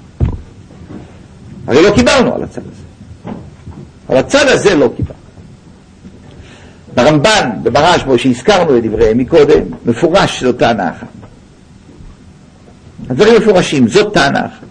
הרי לא קיבלנו על הצד הזה. על הצד הזה לא קיבל. ברמב"ן, ברשב"א, שהזכרנו את דבריהם מקודם, מפורש שזאת טענה אחת. הדברים מפורשים, זאת טענה אחת.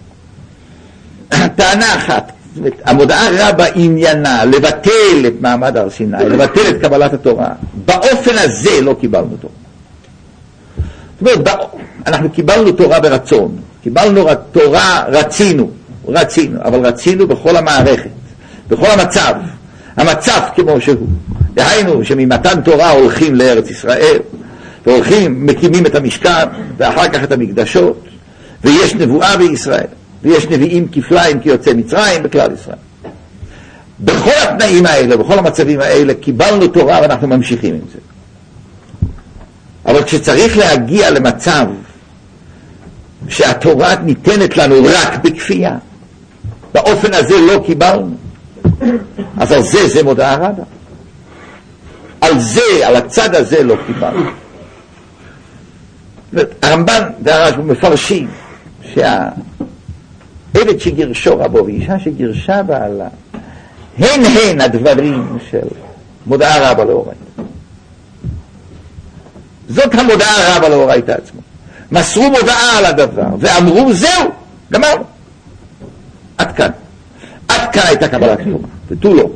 טענה אחת, המודעה רבה עניינה לבטל את מעמד הר סיני, לבטל את קבלת התורה. באופן הזה לא קיבלנו תורה. זאת אומרת, אנחנו קיבלנו תורה ברצון. קיבלנו תורה, רצינו, אבל רצינו בכל המערכת. בכל המצב כמו שהוא. דהיינו שממתן תורה הולכים לארץ ישראל, והולכים, מקימים את המשכן, ואחר כך את המקדשות, ויש נבואה בישראל, ויש נביאים כפליים כיוצא מצרים בכלל ישראל. בכל התנאים האלה, בכל המצבים האלה, קיבלנו תורה ואנחנו ממשיכים עם זה. אבל כשצריך להגיע למצב שהתורה ניתנת לנו רק בכפייה, באופן הזה לא קיבלנו, אז על זה מודעה רבה. על הצד הזה לא קיבלנו. הרמב"ן והרשב"א מפרשים שהעבד שגירשו רבו ואישה שגירשה בעלה הן הדברים של מודעה רבה לאורייתא. זאת המודעה רבה לאורייתא עצמו. מסרו מודעה על הדבר ואמרו זהו, גמרנו. כאן. עד כאן הייתה קבלת תורה, ותו לא.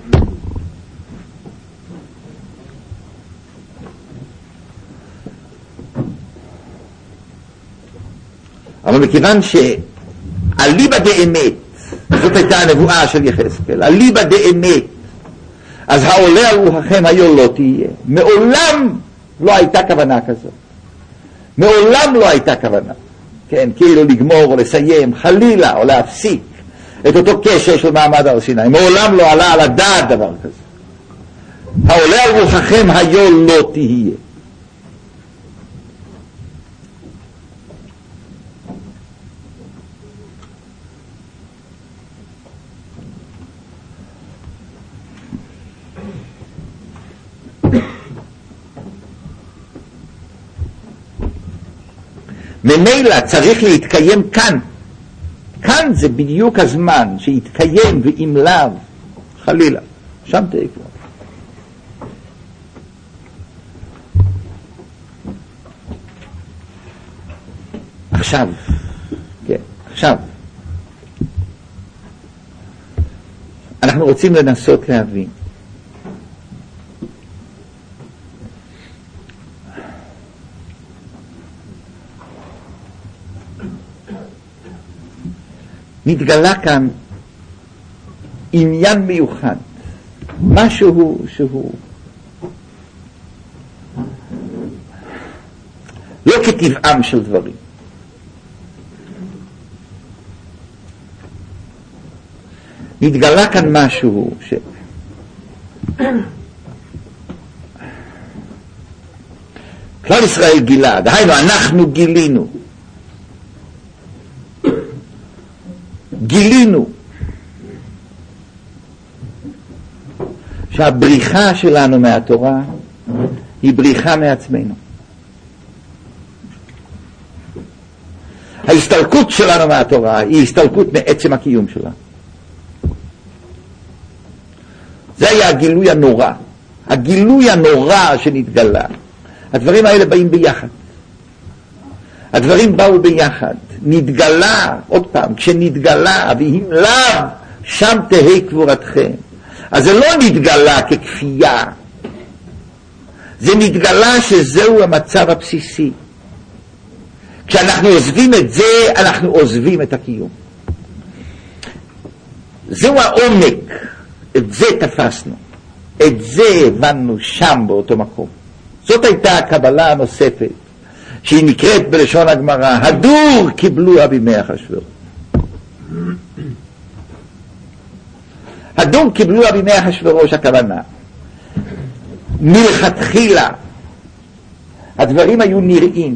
אבל מכיוון שהליבה דאמת, זאת הייתה הנבואה של יחזקאל, הליבה דאמת, אז העולה על רוחכם היו לא תהיה. מעולם לא הייתה כוונה כזאת. מעולם לא הייתה כוונה. כן, כאילו לגמור או לסיים, חלילה, או להפסיק את אותו קשר של מעמד הר סיני. מעולם לא עלה על הדעת דבר כזה. העולה על רוחכם היו לא תהיה. ממילא צריך להתקיים כאן. כאן זה בדיוק הזמן שיתקיים, ואם לאו, חלילה, שם תהיה כבר. עכשיו, כן, עכשיו. אנחנו רוצים לנסות להבין. נתגלה כאן עניין מיוחד, משהו שהוא לא כטבעם של דברים. נתגלה כאן משהו כלל ישראל גילה, דהיינו אנחנו גילינו שהבריחה שלנו מהתורה היא בריחה מעצמנו. ההסתלקות שלנו מהתורה היא הסתלקות מעצם הקיום שלה. זה היה הגילוי הנורא. הגילוי הנורא שנתגלה. הדברים האלה באים ביחד. הדברים באו ביחד. נתגלה, עוד פעם, כשנתגלה, ואם לאו, שם תהי קבורתכם. אז זה לא נתגלה ככפייה. זה נתגלה שזהו המצב הבסיסי. כשאנחנו עוזבים את זה, אנחנו עוזבים את הקיום. זהו העומק. את זה תפסנו. את זה הבנו שם באותו מקום. זאת הייתה הקבלה הנוספת. שהיא נקראת בלשון הגמרא, הדור קיבלוה בימי אחשוורוש. הדור קיבלוה בימי אחשוורוש, הכוונה. מלכתחילה הדברים היו נראים.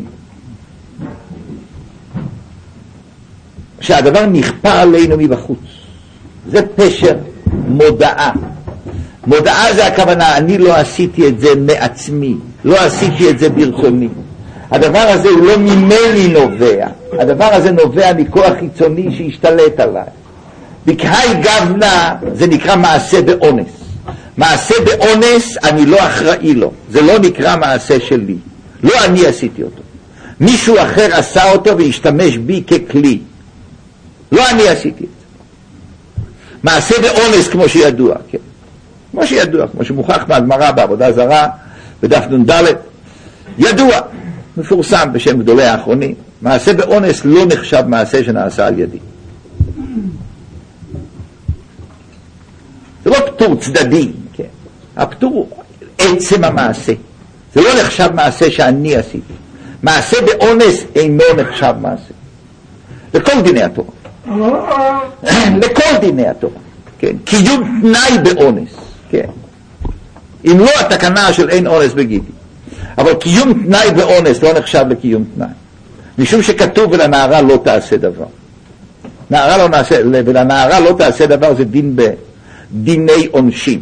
שהדבר נכפה עלינו מבחוץ. זה פשר מודעה. מודעה זה הכוונה, אני לא עשיתי את זה מעצמי. לא עשיתי את זה ברצוני. הדבר הזה הוא לא ממני נובע, הדבר הזה נובע מכוח חיצוני שהשתלט עליי. בקהי גבנה זה נקרא מעשה באונס. מעשה באונס אני לא אחראי לו, זה לא נקרא מעשה שלי, לא אני עשיתי אותו. מישהו אחר עשה אותו והשתמש בי ככלי, לא אני עשיתי את זה. מעשה באונס כמו שידוע, כן. כמו שידוע, כמו שמוכח מהגמרא בעבודה זרה, בדף נ"ד, ידוע. מפורסם בשם גדולי האחרונים, מעשה באונס לא נחשב מעשה שנעשה על ידי. זה לא פטור צדדי, כן? הפטור הוא עצם המעשה. זה לא נחשב מעשה שאני עשיתי. מעשה באונס אינו נחשב מעשה. לכל דיני התורה. לכל דיני התורה. כן? קיום תנאי באונס. כן? אם לא התקנה של אין אונס בגידי. אבל קיום תנאי באונס לא נחשב לקיום תנאי. משום שכתוב ולנערה לא תעשה דבר. ולנערה לא תעשה דבר זה דין בדיני עונשים.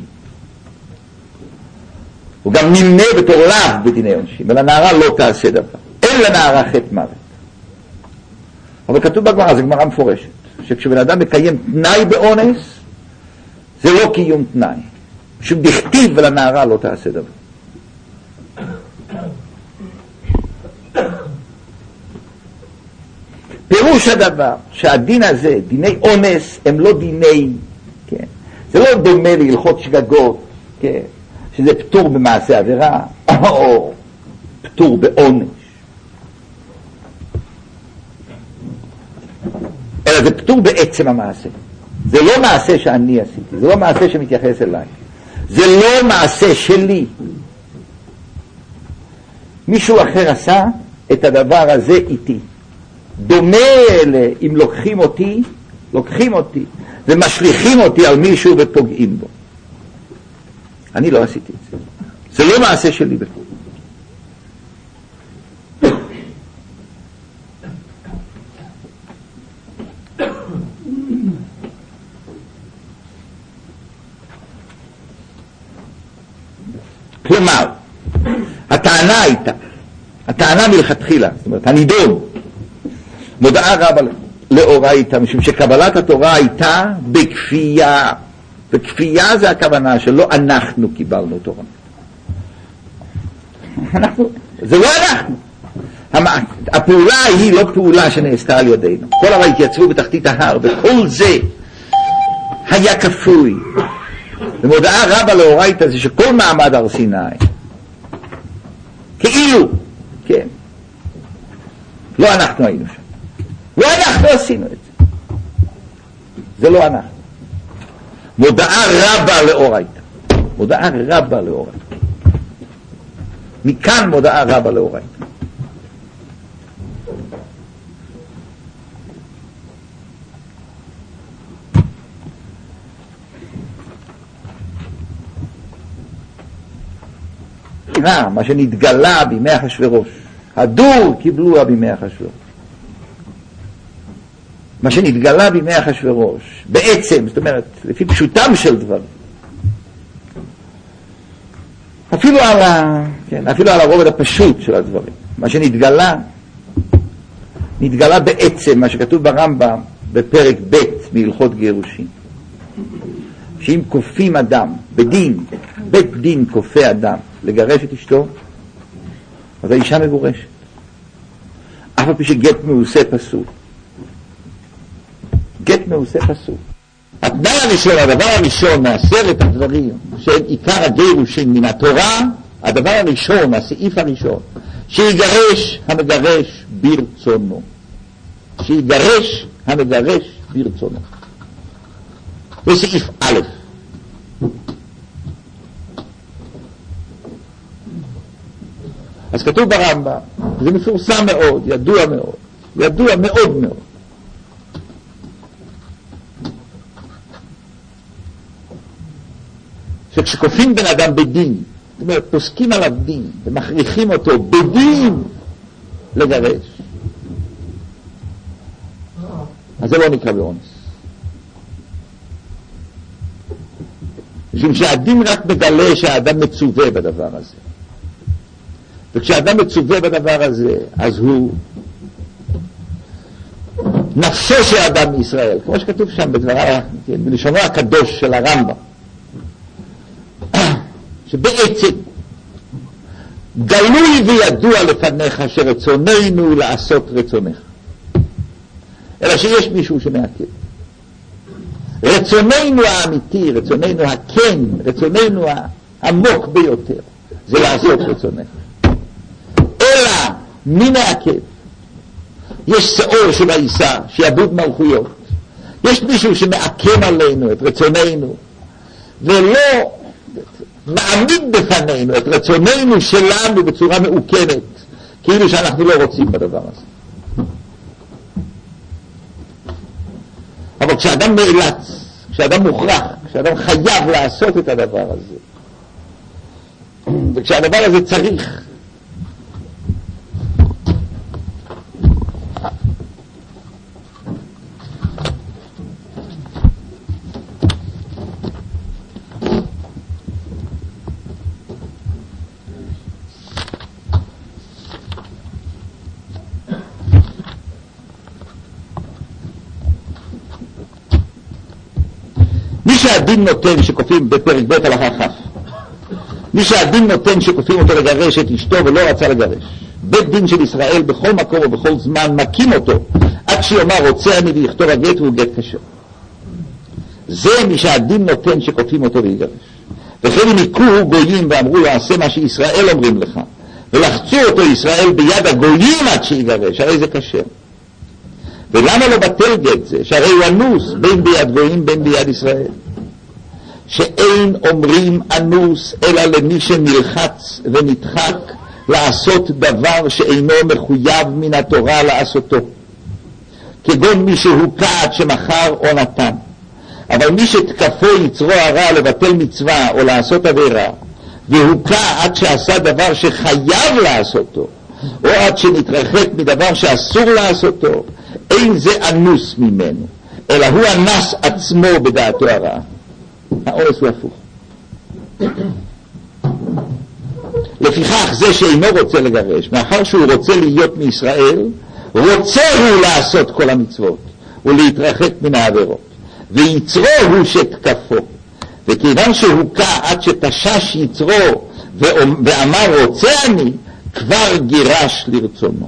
הוא גם נמנה בתור לאו בדיני עונשים. ולנערה לא תעשה דבר. אין לנערה חטא מוות. אבל כתוב בגמרא, זה גמרא מפורשת, שכשבן אדם מקיים תנאי באונס, זה לא קיום תנאי. משום דכתיב ולנערה לא תעשה דבר. פירוש הדבר שהדין הזה, דיני אונס, הם לא דיני, כן? זה לא דומה להלכות שגגות, כן? שזה פטור במעשה עבירה או פטור בעונש, אלא זה פטור בעצם המעשה. זה לא מעשה שאני עשיתי, זה לא מעשה שמתייחס אליי, זה לא מעשה שלי. מישהו אחר עשה את הדבר הזה איתי. דומה אם לוקחים אותי ומשליכים אותי על מישהו ופוגעים בו. אני לא עשיתי את זה. זה לא מעשה שלי בכלל. כלומר, הטענה מלכתחילה, זאת אומרת, הנידון, מודעה רבה לאורייתא, משום שקבלת התורה הייתה בכפייה, וכפייה זה הכוונה שלא אנחנו קיבלנו תורה. זה לא אנחנו. הפעולה היא לא פעולה שנעשתה על ידינו. כל הרי התייצבו בתחתית ההר, וכל זה היה כפוי. ומודעה רבה לאורייתא זה שכל מעמד הר סיני, כאילו, כן, לא אנחנו היינו שם. לא אנחנו עשינו את זה. זה לא אנחנו. מודעה רבה לאורייתא. מודעה רבה לאורייתא. מכאן מודעה רבה לאורייתא. מה שנתגלה בימי אחשוורוש, הדור קיבלוה בימי אחשוורוש. מה שנתגלה בימי אחשוורוש, בעצם, זאת אומרת, לפי פשוטם של דברים, אפילו על הרובד הפשוט של הדברים, מה שנתגלה, נתגלה בעצם, מה שכתוב ברמב"ם בפרק ב' מהלכות גירושין, שאם כופים אדם בדין, בית דין כופה אדם לגרש את אשתו, אז האישה מגורשת, אף על פי שגט מעושה פסול. גט מעושה פסול. התנאי הראשון, הדבר הראשון מעשרת הדברים שהם עיקר הגירושין מן התורה, הדבר הראשון, הסעיף הראשון, שיגרש המגרש ברצונו. שיגרש המגרש ברצונו. זה סעיף א'. אז כתוב ברמב"ם, זה מפורסם מאוד, ידוע מאוד מאוד. שכשכופים בן אדם בדין, זאת אומרת, פוסקים עליו דין ומכריחים אותו בדין לגרש, אז זה לא נקרא באונס. משום שהדין רק מגלה שהאדם מצווה בדבר הזה. וכשאדם מצווה בדבר הזה, אז הוא נפשו של אדם מישראל, כמו שכתוב שם בדברה, בלשונו הקדוש של הרמב"ם, שבעצם גלוי וידוע לפניך שרצוננו לעשות רצונך, אלא שיש מישהו שמעכב. רצוננו האמיתי, רצוננו הכן, רצוננו העמוק ביותר, זה לעשות רצונך. אלא מי מעכב? יש שאור של העיסה, שיעבוד מלכויות. יש מישהו שמעכב עלינו את רצוננו, ולא מעמיד בפנינו את רצוננו שלנו בצורה מעוקנת, כאילו שאנחנו לא רוצים בדבר הזה. אבל כשאדם נאלץ, כשאדם מוכרח, כשאדם חייב לעשות את הדבר הזה, וכשהדבר הזה צריך, שהדין נותן שכופים בפרק ב' הלכה כ', מי שהדין נותן שכופים אותו לגרש את אשתו ולא רצה לגרש, בית דין של ישראל בכל מקום ובכל זמן מקים אותו עד שיאמר רוצה אני ויכתוב הגט והוא גט כשר. זה מי שהדין נותן שכותבים אותו ויגרש. וכן אם יקוהו גויים ואמרו לו עשה מה שישראל אומרים לך, ולחצו אותו ישראל ביד הגויים עד שיגרש, הרי זה כשר. ולמה לא בטל גט זה? שהרי הוא אנוס בין ביד גויים בין ביד ישראל. שאין אומרים אנוס אלא למי שנלחץ ונדחק לעשות דבר שאינו מחויב מן התורה לעשותו, כגון מי שהוקע עד שמחר או נתן. אבל מי שתקפו יצרו הרע לבטל מצווה או לעשות עבירה, והוקע עד שעשה דבר שחייב לעשותו, או עד שנתרחק מדבר שאסור לעשותו, אין זה אנוס ממנו, אלא הוא אנס עצמו בדעתו הרעה. האונס הוא הפוך. לפיכך זה שאינו רוצה לגרש, מאחר שהוא רוצה להיות מישראל, רוצה הוא לעשות כל המצוות ולהתרחק מן העבירות, ויצרו הוא שתקפו, וכיוון שהוקע עד שתשש יצרו ואמר רוצה אני, כבר גירש לרצונו.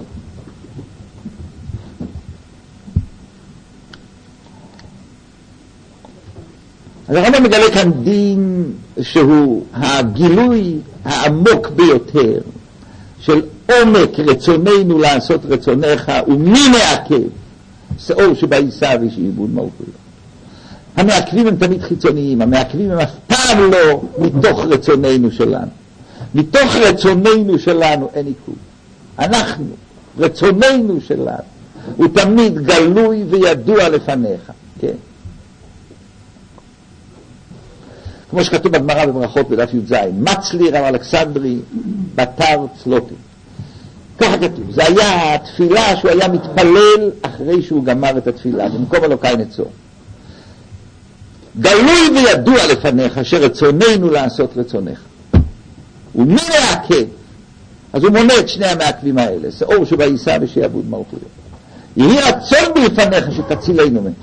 אז הרמב"ם מגלה כאן דין שהוא הגילוי העמוק ביותר של עומק רצוננו לעשות רצונך, ומי מעכב? שאור שבעיסה ושעיבוד מלכות. המעכבים הם תמיד חיצוניים, המעכבים הם אף פעם לא מתוך רצוננו שלנו. מתוך רצוננו שלנו אין עיכוב. אנחנו, רצוננו שלנו, הוא תמיד גלוי וידוע לפניך, כן? כמו שכתוב בגמרא בברכות בדף י"ז, מצלי רב אלכסנדרי בתר צלוטי. ככה כתוב, זה היה התפילה שהוא היה מתפלל אחרי שהוא גמר את התפילה, במקום אלוקי נצור. גלוי וידוע לפניך שרצוננו לעשות רצונך. ומי מעכב? אז הוא מונה את שני המעכבים האלה, שאור שבעיסה ושיעבוד מלכות. יהי רצון בלפניך שתצילנו ממנו.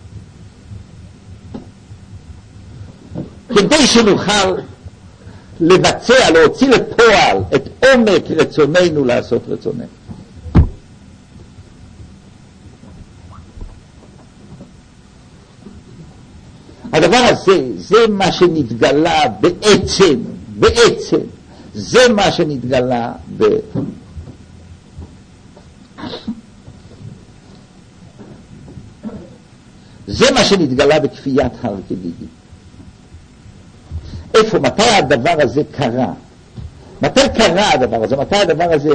כדי שנוכל לבצע, להוציא לפועל את עומק רצוננו לעשות רצוננו. הדבר הזה, זה מה שנתגלה בעצם, זה מה שנתגלה זה מה שנתגלה בכפיית הר כגיגי. איפה, מתי הדבר הזה קרה? מתי קרה הדבר הזה? מתי הדבר הזה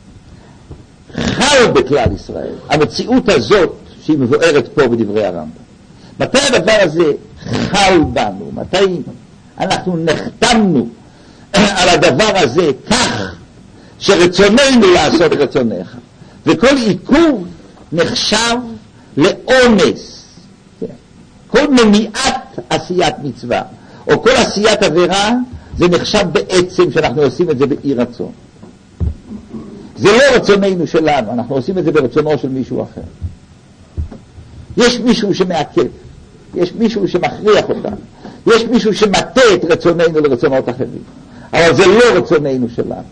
חל בכלל ישראל? המציאות הזאת שהיא מבוארת פה בדברי הרמב"ם. מתי הדבר הזה חל בנו? מתי אנחנו נחתמנו על הדבר הזה כך שרצוננו לעשות רצונך? וכל עיכוב נחשב לאונס. כל מניעת עשיית מצווה או כל עשיית עבירה, זה נחשב בעצם שאנחנו עושים את זה באי רצון. זה לא רצוננו שלנו, אנחנו עושים את זה ברצונו של מישהו אחר. יש מישהו שמעכב, יש מישהו שמכריח אותנו, יש מישהו שמטה את רצוננו לרצונות אחרים, אבל זה לא רצוננו שלנו.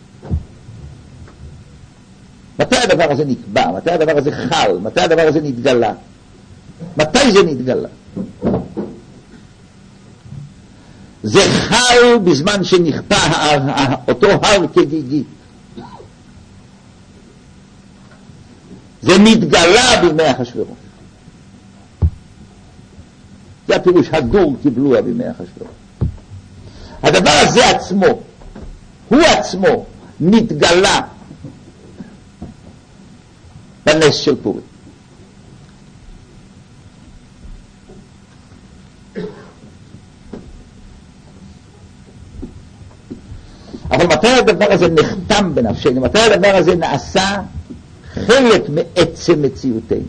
מתי הדבר הזה נקבע? מתי הדבר הזה חל? מתי הדבר הזה נתגלה? מתי זה נתגלה? זה חל בזמן שנכפה אותו הר כגיגי. זה נתגלה בימי אחשוורוש. זה הפירוש, הגור קיבלוה בימי אחשוורוש. הדבר הזה עצמו, הוא עצמו נתגלה בנס של פורים. אבל מתי הדבר הזה נחתם בנפשנו? מתי הדבר הזה נעשה חלק מעצם מציאותנו?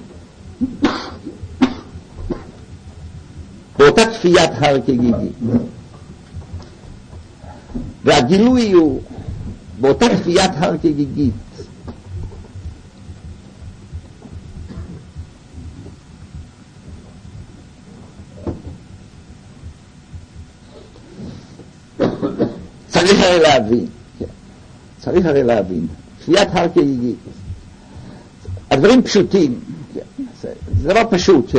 באותה כפיית הר כגיגי. והגילוי הוא באותה כפיית הר כגיגית. צריך הרי להבין, כפיית הר כגיגית. אז הדברים פשוטים, זה לא פשוט,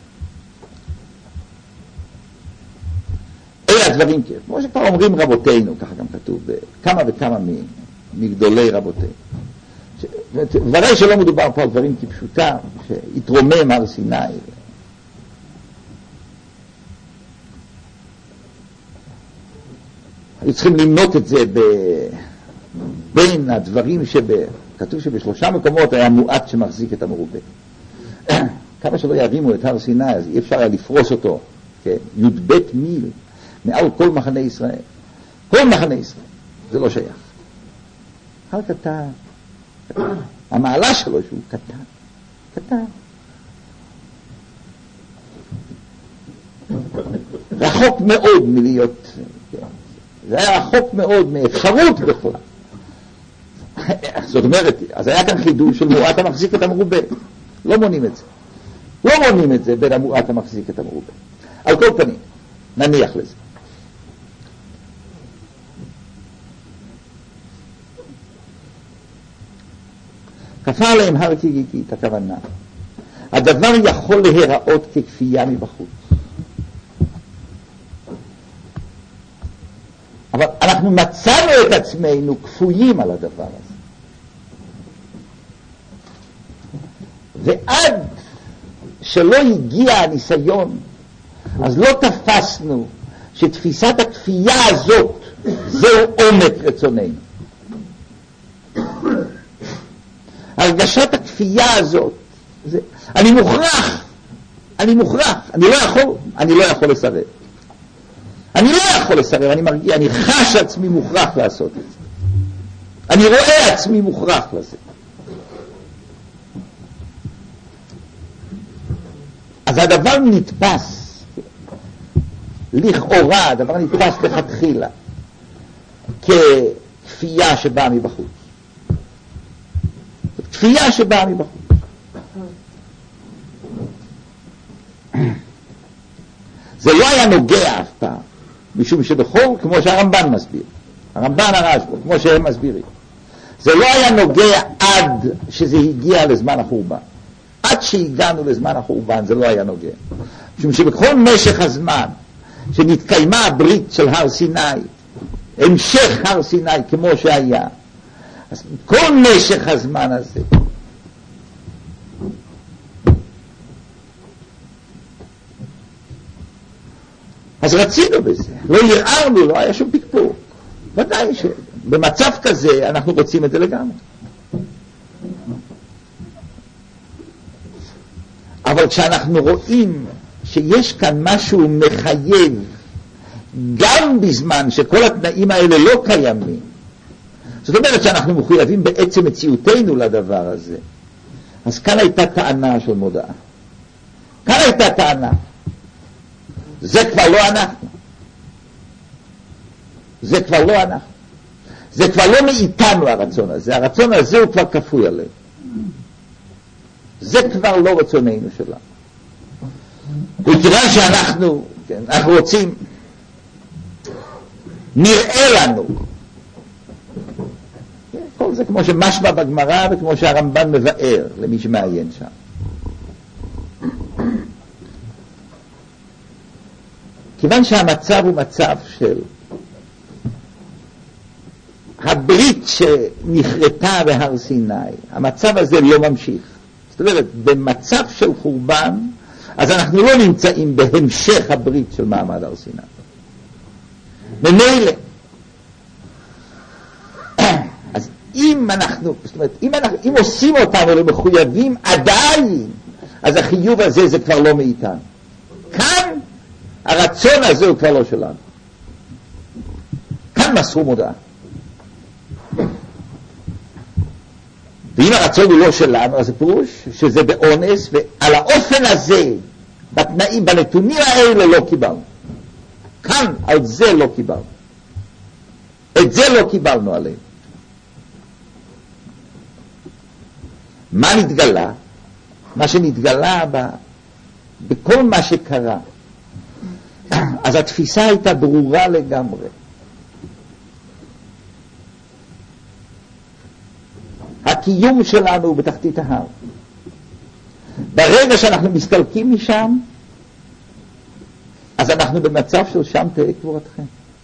אלה הדברים, כמו שכבר אומרים רבותינו, ככה גם כתוב, כמה וכמה מגדולי רבותינו. ודאי שלא מדובר פה על דברים כפשוטם, שהתרומם הר סיני. היו צריכים למנות את זה בין הדברים כתוב שבשלושה מקומות היה מועט שמחזיק את המרובה. כמה שלא ירימו את הר סיני, אז אי אפשר היה לפרוס אותו, י"ב מיל, מעל כל מחנה ישראל. כל מחנה ישראל. זה לא שייך. הר קטן. המעלה שלו שהוא קטן. רחוק מאוד מלהיות, זה היה רחוק מאוד מאפשרות בכלל. זאת אומרת, אז היה כאן חידוש של מועט המחזיק את המרובה. לא מונים את זה בין המועט המחזיק את המרובה. על כל פנים, נניח לזה. כפה עליהם הר כגיגית, הכוונה. הדבר יכול להיראות ככפייה מבחוץ. אבל אנחנו מצאנו את עצמנו כפויים על הדבר הזה. ועד שלא הגיע הניסיון, אז לא תפסנו שתפיסת הכפייה הזאת זהו עומק רצוננו. הרגשת הכפייה הזאת, אני מוכרח, אני לא יכול לסרב. אני חש עצמי מוכרח לעשות את זה. אני רואה עצמי מוכרח לזה. אז הדבר נתפס, לכאורה, הדבר נתפס לכתחילה, ככפייה שבאה מבחוץ. כפייה שבאה מבחוץ. זה לא היה נוגע אף פעם, משום שבכל, כמו שהרמב"ן מסביר, הרמב"ן הרשב"א, כמו שהם מסבירים, זה לא היה נוגע עד שזה הגיע לזמן החורבן. עד שהגענו לזמן החורבן זה לא היה נוגע. משום שבכל משך הזמן שנתקיימה הברית של הר סיני, המשך הר סיני כמו שהיה, אז כל משך הזמן הזה אז רצינו בזה, לא ירערנו, לא היה שום פקפוק. ודאי שבמצב כזה אנחנו רוצים את זה לגמרי. אבל כשאנחנו רואים שיש כאן משהו מחייב, גם בזמן שכל התנאים האלה לא קיימים, זאת אומרת שאנחנו מחויבים בעצם מציאותנו לדבר הזה, אז כאן הייתה טענה של מודעה. כאן הייתה טענה. זה כבר לא אנחנו. זה כבר לא מאיתנו הרצון הזה. הרצון הזה הוא כבר כפוי עלינו. זה כבר לא רצוננו שלנו. וכיוון שאנחנו, אנחנו רוצים, נראה לנו. כל זה כמו שמשמע בגמרא וכמו שהרמב"ן מבאר למי שמעיין שם. כיוון שהמצב הוא מצב של הברית שנכרתה בהר סיני, המצב הזה לא ממשיך. זאת אומרת, במצב של חורבן, אז אנחנו לא נמצאים בהמשך הברית של מעמד הר סיני. ממילא, אז אם אנחנו, זאת אומרת, אם עושים אותנו למחויבים עדיין, אז החיוב הזה זה כבר לא מאיתנו. כאן, הרצון הזה הוא כבר לא שלנו. כאן מסרו מודעה. ואם הרצון הוא לא שלנו, אז זה פירוש שזה באונס, ועל האופן הזה, בתנאים, בנתונים האלה לא קיבלנו. כאן, על זה לא קיבלנו. את זה לא קיבלנו עליהם. מה נתגלה? מה שנתגלה בכל מה שקרה. אז התפיסה הייתה ברורה לגמרי. הקיום שלנו הוא בתחתית ההר. ברגע שאנחנו מסתלקים משם, אז אנחנו במצב של שם תהיה קבורתכם.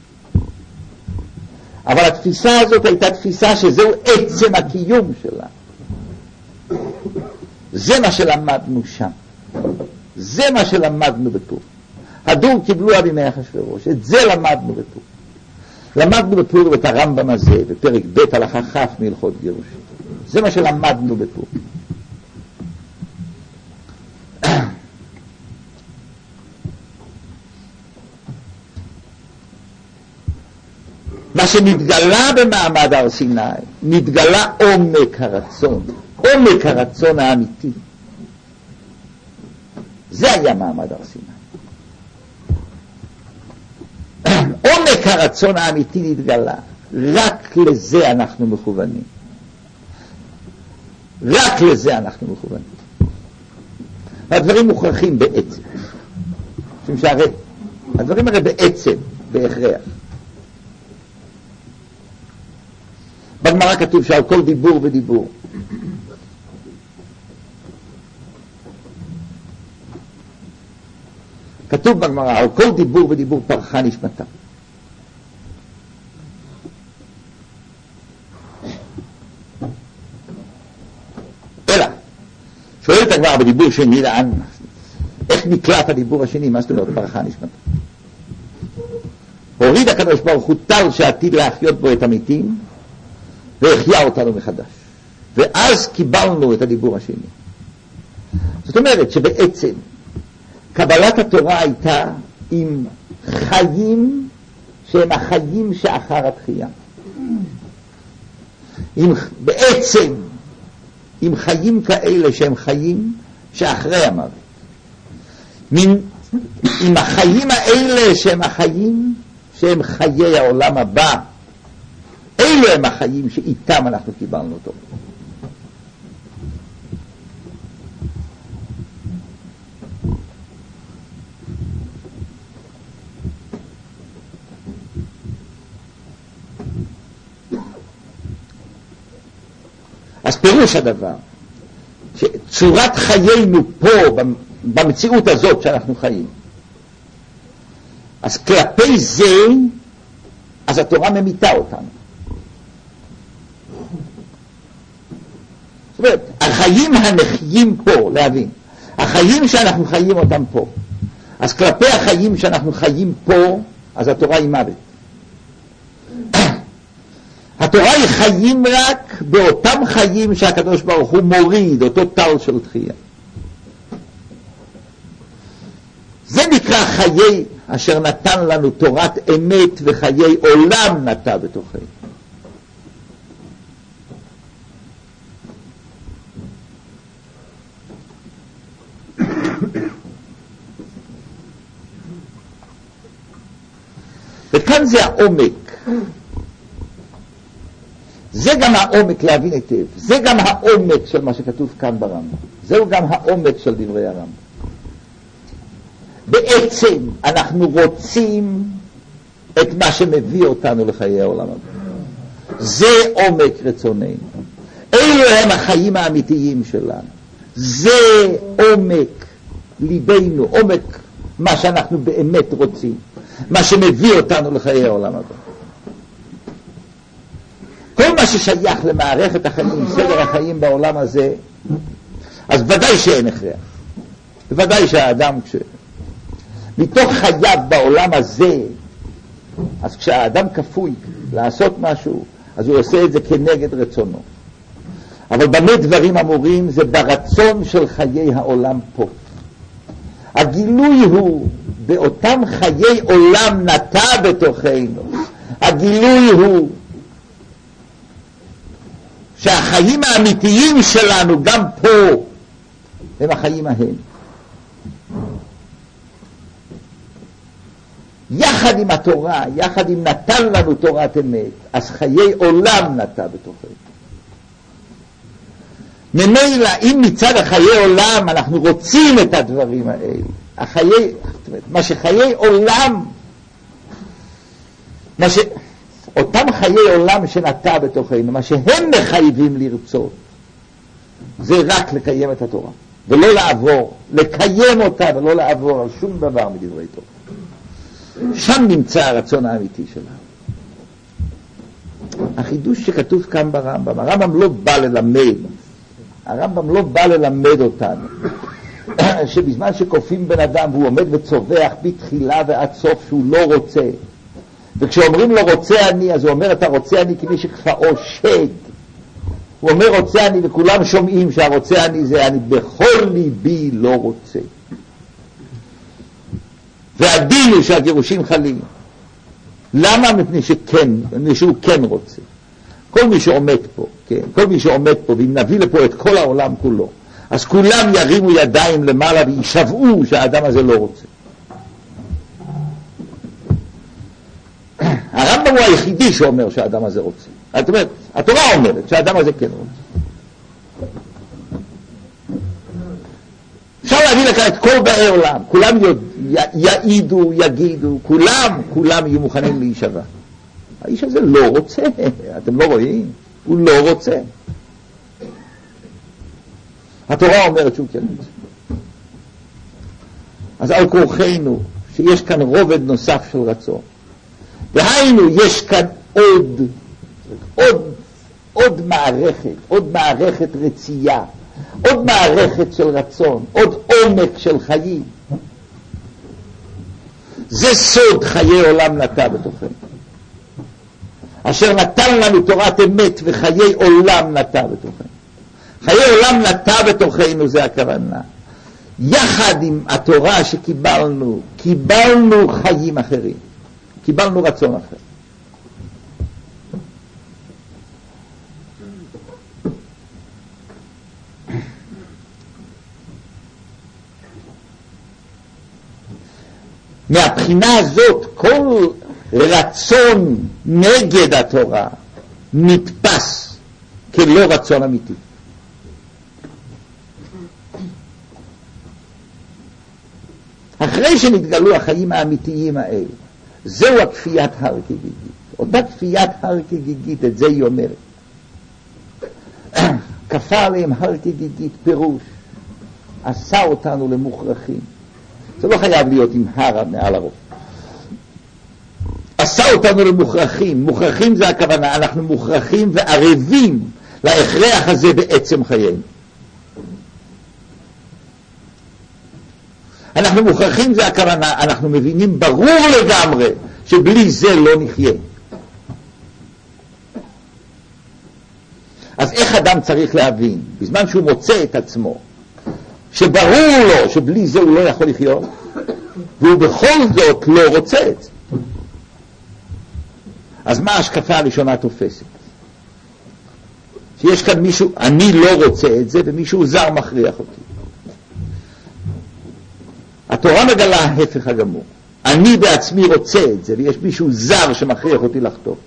אבל התפיסה הזאת הייתה תפיסה שזהו עצם הקיום שלה. זה מה שלמדנו שם. זה מה שלמדנו בפור. הדור קיבלו בימי אחשוורוש. את זה למדנו בפור. למדנו בפור את הרמב"ם הזה, בפרק ב' הלכה כ' מהלכות גירושים. זה מה שלמדנו בפור. מה שנתגלה במעמד הר סיני, נתגלה עומק הרצון, עומק הרצון האמיתי. זה היה מעמד הר סיני. עומק הרצון האמיתי נתגלה, רק לזה אנחנו מכוונים. רק לזה אנחנו מכוונים. הדברים מוכרחים בעצם. משום שהרי, הדברים הרי בעצם, בהכרח. בגמרא כתוב שעל כל דיבור ודיבור. כתוב בגמרא, על כל דיבור ודיבור פרחה נשמתה. אלא, שואלת הגמרא בדיבור שני, לאן, איך נקלט הדיבור השני? מה זאת אומרת פרחה נשמתה? הוריד הקדוש ברוך הוא טל שעתיד להחיות בו את המתים, והחיה אותנו מחדש. ואז קיבלנו את הדיבור השני. זאת אומרת שבעצם קבלת התורה הייתה עם חיים שהם החיים שאחר התחייה. בעצם עם חיים כאלה שהם חיים שאחרי המוות. עם החיים האלה שהם החיים שהם חיי העולם הבא. אלו הם החיים שאיתם אנחנו קיבלנו אותו. אז פירוש הדבר, שצורת חיינו פה, במציאות הזאת שאנחנו חיים, אז כלפי זה, אז התורה ממיתה אותנו. זאת אומרת, החיים הנחיים פה, להבין, החיים שאנחנו חיים אותם פה, אז כלפי החיים שאנחנו חיים פה, אז התורה היא מוות. התורה היא חיים רק באותם חיים שהקדוש ברוך הוא מוריד, אותו טל של תחייה. זה נקרא חיי אשר נתן לנו תורת אמת וחיי עולם נטע בתוכנו. וכאן זה העומק. זה גם העומק להבין היטב. זה גם העומק של מה שכתוב כאן ברמב"ם. זהו גם העומק של דברי הרמב"ם. בעצם אנחנו רוצים את מה שמביא אותנו לחיי העולם הבא. זה עומק רצוננו. אלו הם החיים האמיתיים שלנו. זה עומק ליבנו, עומק מה שאנחנו באמת רוצים. מה שמביא אותנו לחיי העולם הבא. כל מה ששייך למערכת החיים, סדר החיים בעולם הזה, אז ודאי שאין הכרח. ודאי שהאדם, מתוך חייו בעולם הזה, אז כשהאדם כפוי לעשות משהו, אז הוא עושה את זה כנגד רצונו. אבל במה דברים אמורים? זה ברצון של חיי העולם פה. הגילוי הוא באותם חיי עולם נטע בתוכנו. הגילוי הוא שהחיים האמיתיים שלנו גם פה הם החיים ההם. יחד עם התורה, יחד עם נתן לנו תורת אמת, אז חיי עולם נטע בתוכנו. ממילא, אם מצד החיי עולם אנחנו רוצים את הדברים האלה, מה שחיי עולם, אותם חיי עולם שנטע בתוכנו, מה שהם מחייבים לרצות, זה רק לקיים את התורה. ולא לעבור, לקיים אותה ולא לעבור על שום דבר מדברי תורה. שם נמצא הרצון האמיתי שלנו. החידוש שכתוב כאן ברמב"ם, הרמב"ם לא בא ללמד, הרמב"ם לא בא ללמד אותנו שבזמן שכופים בן אדם והוא עומד וצובח בתחילה ועד סוף שהוא לא רוצה, וכשאומרים לו רוצה אני, אז הוא אומר אתה רוצה אני כמי שכפאו שד. הוא אומר רוצה אני וכולם שומעים שהרוצה אני זה אני בכל ליבי לא רוצה. והדין הוא שהגירושים חלים. למה? מפני שהוא כן רוצה. כל מי שעומד פה, כן, כל מי שעומד פה, ואם נביא לפה את כל העולם כולו, אז כולם ירימו ידיים למעלה וישבעו שהאדם הזה לא רוצה. הרמב"ם הוא היחידי שאומר שהאדם הזה רוצה. זאת אומרת, התורה אומרת שהאדם הזה כן רוצה. אפשר להביא לכאן את כל באי עולם, כולם יעידו, יגידו, כולם יהיו מוכנים להישבע. האיש הזה לא רוצה, אתם לא רואים? הוא לא רוצה. התורה אומרת שהוא כן רוצה. אז על כורחנו שיש כאן רובד נוסף של רצון. והיינו, יש כאן עוד מערכת רצייה, עוד מערכת של רצון, עוד עומק של חיים. זה סוד חיי עולם נטע בתוכנו. אשר נתן לנו תורת אמת וחיי עולם נטע בתוכנו. חיי עולם נטע בתוכנו זה הכוונה. יחד עם התורה שקיבלנו, קיבלנו חיים אחרים. קיבלנו רצון אחר. מהבחינה הזאת כל רצון נגד התורה נתפס כלא רצון אמיתי. אחרי שנתגלו החיים האמיתיים האלה, זהו הכפיית הר כגיגית. אותה כפיית הר כגיגית, את זה היא אומרת. כפה עליהם הר כגיגית, פירוש, עשה אותנו למוכרחים. זה לא חייב להיות עם הר מעל הראש. עשה אותנו למוכרחים. מוכרחים זה הכוונה, אנחנו מוכרחים וערבים להכרח הזה בעצם חיינו. אנחנו מוכרחים זה הכוונה, אנחנו מבינים ברור לגמרי שבלי זה לא נחיה. אז איך אדם צריך להבין, בזמן שהוא מוצא את עצמו, שברור לו שבלי זה הוא לא יכול לחיות, והוא בכל זאת לא רוצה את זה. אז מה ההשקפה הראשונה תופסת? שיש כאן מישהו, אני לא רוצה את זה, ומישהו זר מכריח אותי. התורה מגלה ההפך הגמור. אני בעצמי רוצה את זה, ויש מישהו זר שמכריח אותי לחטוף.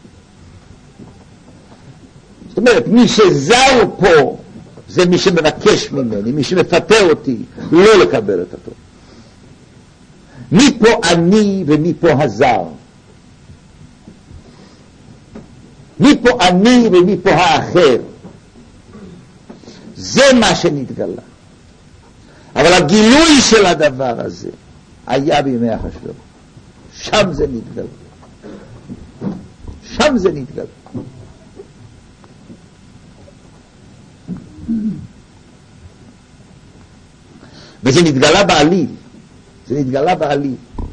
זאת אומרת, מי שזר פה, זה מי שמבקש ממני, מי שמפתה אותי לא לקבל את התורה. מי פה אני ומי פה הזר? מי פה אני ומי פה האחר? זה מה שנתגלה. אבל הגילוי של הדבר הזה היה בימי אחשוורוש. שם זה נתגלה. שם זה נתגלה. וזה נתגלה בעליל. זה נתגלה בעליל.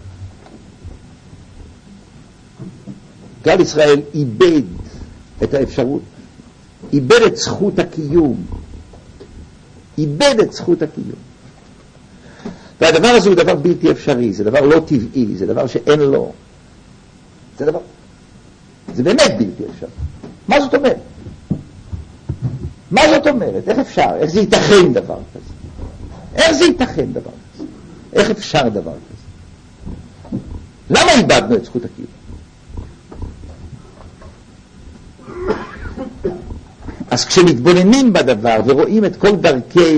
כלל ישראל איבד את האפשרות, איבד את זכות הקיום, איבד את זכות הקיום. והדבר הזה הוא דבר בלתי אפשרי, זה דבר לא טבעי, זה דבר שאין לו, זה באמת בלתי אפשרי. מה זאת אומרת? מה זאת אומרת? איך אפשר? איך זה ייתכן דבר כזה? איך זה ייתכן דבר כזה? איך אפשר דבר כזה? למה איבדנו את זכות הקיום? אז כשמתבוננים בדבר ורואים את כל דרכי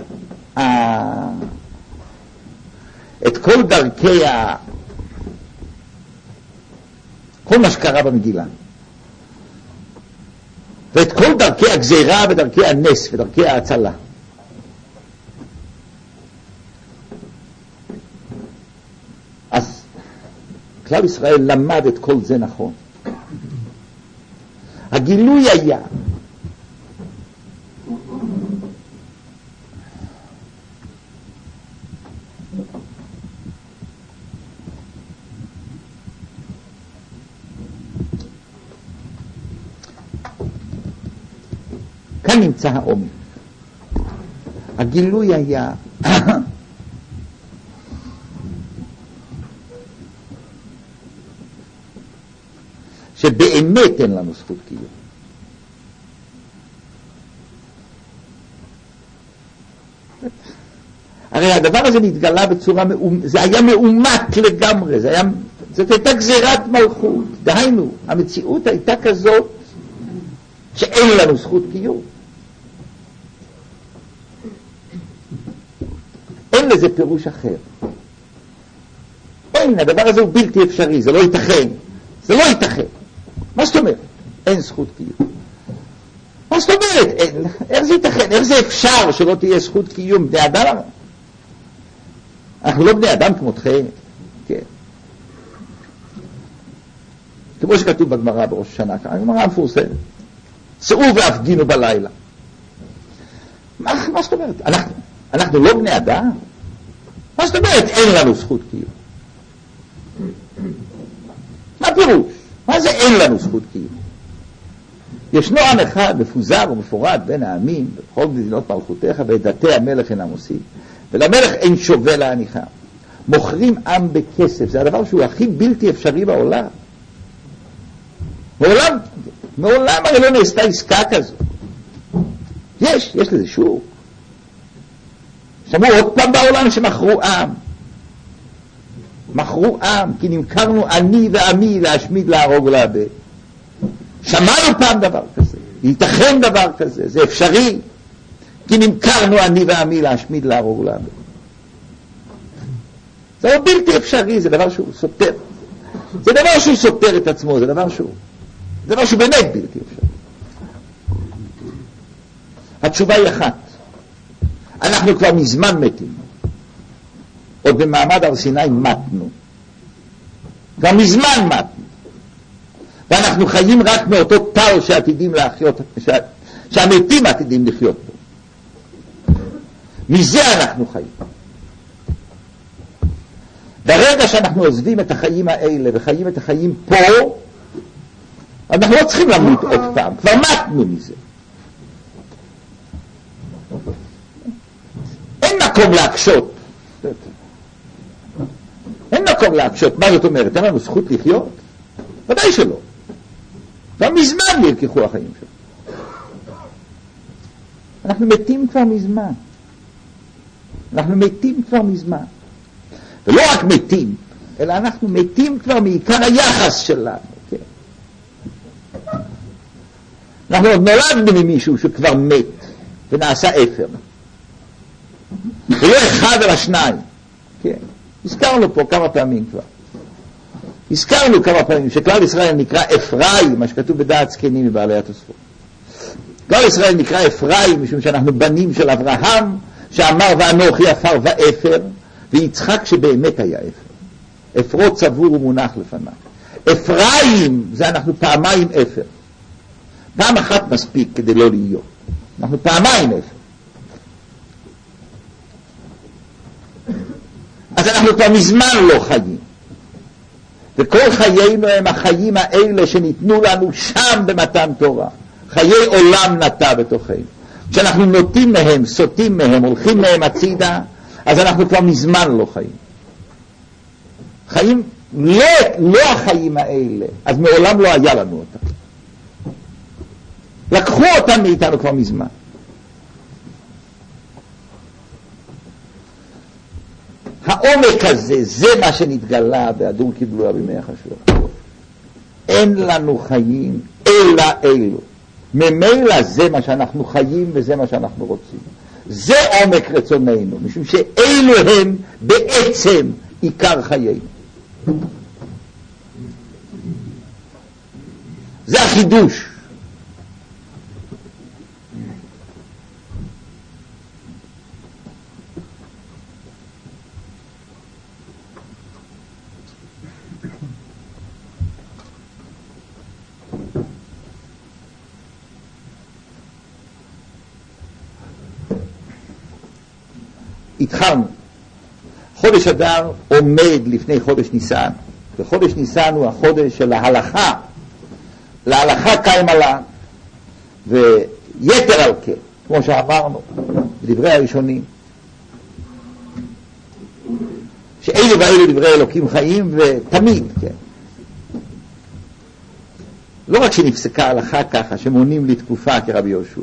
כל מה שקרה במגילה, ואת כל דרכי הגזירה ודרכי הנס ודרכי ההצלה, כלל ישראל למד את כל זה נכון. הגילוי היה כאן נמצא העומק. הגילוי היה שבאמת אין לנו זכות קיום. הרי הדבר הזה נתגלה בצורה, זה היה מאומת לגמרי, זאת הייתה גזירת מלכות. דהיינו, המציאות הייתה כזאת שאין לנו זכות קיום. אין לזה פירוש אחר. אין, הדבר הזה הוא בלתי אפשרי, זה לא ייתכן. זה לא ייתכן. מה זאת אומרת? אין זכות קיום. מה זאת אומרת? אין, איך זה ייתכן? איך זה אפשר שלא תהיה זכות קיום? בני אדם? אנחנו לא בני אדם כמותכם. כן. כמו שכתוב בגמרא בראש השנה, הגמרא המפורסמת. צאו והפגינו בלילה. מה זאת אומרת? אנחנו לא בני אדם? מה זאת אומרת? אין לנו זכות קיום. מה פירוש? מה זה אין לנו זכות קיום? ישנו עם אחד מפוזר ומפורד בין העמים בכל מדינות מלכותיך, ואת דתי המלך אינם עושים, ולמלך אין שווה להניחה. מוכרים עם בכסף, זה הדבר שהוא הכי בלתי אפשרי בעולם. מעולם הרי לא נעשתה עסקה כזו. יש לזה שוק. שמעו עוד פעם בעולם שמכרו עם. מכרו עם, כי נמכרנו אני ועמי להשמיד, להרוג ולאבד. שמענו פעם דבר כזה. ייתכן דבר כזה, זה אפשרי. כי נמכרנו אני ועמי להשמיד, להרוג ולאבד. זה לא בלתי אפשרי, זה דבר שהוא סותר. זה דבר שהוא סותר את עצמו, זה דבר שהוא באמת בלתי אפשרי. התשובה היא אחת. אנחנו כבר מזמן מתים. עוד במעמד הר סיני מתנו. כבר מזמן מתנו. ואנחנו חיים רק מאותו טל שעתידים להחיות, שהמתים עתידים לחיות בו. מזה אנחנו חיים. ברגע שאנחנו עוזבים את החיים האלה וחיים את החיים פה, אנחנו לא צריכים למות עוד פעם. כבר מתנו מזה. אין מקום להקשות. אין מקום להקשות. מה זאת אומרת? אין לנו זכות לחיות? ודאי שלא. כבר מזמן נלקחו החיים שלנו. אנחנו מתים כבר מזמן. אנחנו מתים כבר מזמן. ולא רק מתים, אלא אנחנו מתים כבר מעיקר היחס שלנו. כן? אנחנו עוד נולדנו ממישהו שכבר מת ונעשה אפר. ולא אחד אלא שניים. כן. הזכרנו פה כמה פעמים כבר. הזכרנו כמה פעמים שכלל ישראל נקרא אפרים, מה שכתוב בדעת זקנים מבעלי התוספות. כלל ישראל נקרא אפרים משום שאנחנו בנים של אברהם, שאמר ואנוכי עפר ואפר, ויצחק שבאמת היה אפר. אפרו צבור ומונח לפניו. אפרים זה אנחנו פעמיים אפר. פעם אחת מספיק כדי לא להיות. אנחנו פעמיים אפר. אז אנחנו כבר מזמן לא חיים. וכל חיינו הם החיים האלה שניתנו לנו שם במתן תורה. חיי עולם נטע בתוכנו. כשאנחנו נוטים מהם, סוטים מהם, הולכים מהם הצידה, אז אנחנו כבר מזמן לא חיים. חיים, לא החיים האלה, אז מעולם לא היה לנו אותם. לקחו אותם מאיתנו כבר מזמן. העומק הזה, זה מה שנתגלה באדור קיבלוה בימי אחשוורוש. אין לנו חיים אלא אלו. ממילא זה מה שאנחנו חיים וזה מה שאנחנו רוצים. זה עומק רצוננו, משום שאלו הם בעצם עיקר חיינו. זה החידוש. התחלנו. חודש אדר עומד לפני חודש ניסן, וחודש ניסן הוא החודש של ההלכה. להלכה קיים עלה, ויתר על כן, כמו שאמרנו בדברי הראשונים, שאלו ואלו דברי אלוקים חיים, ותמיד, כן. לא רק שנפסקה ההלכה ככה, שמונים לתקופה כרבי יהושע,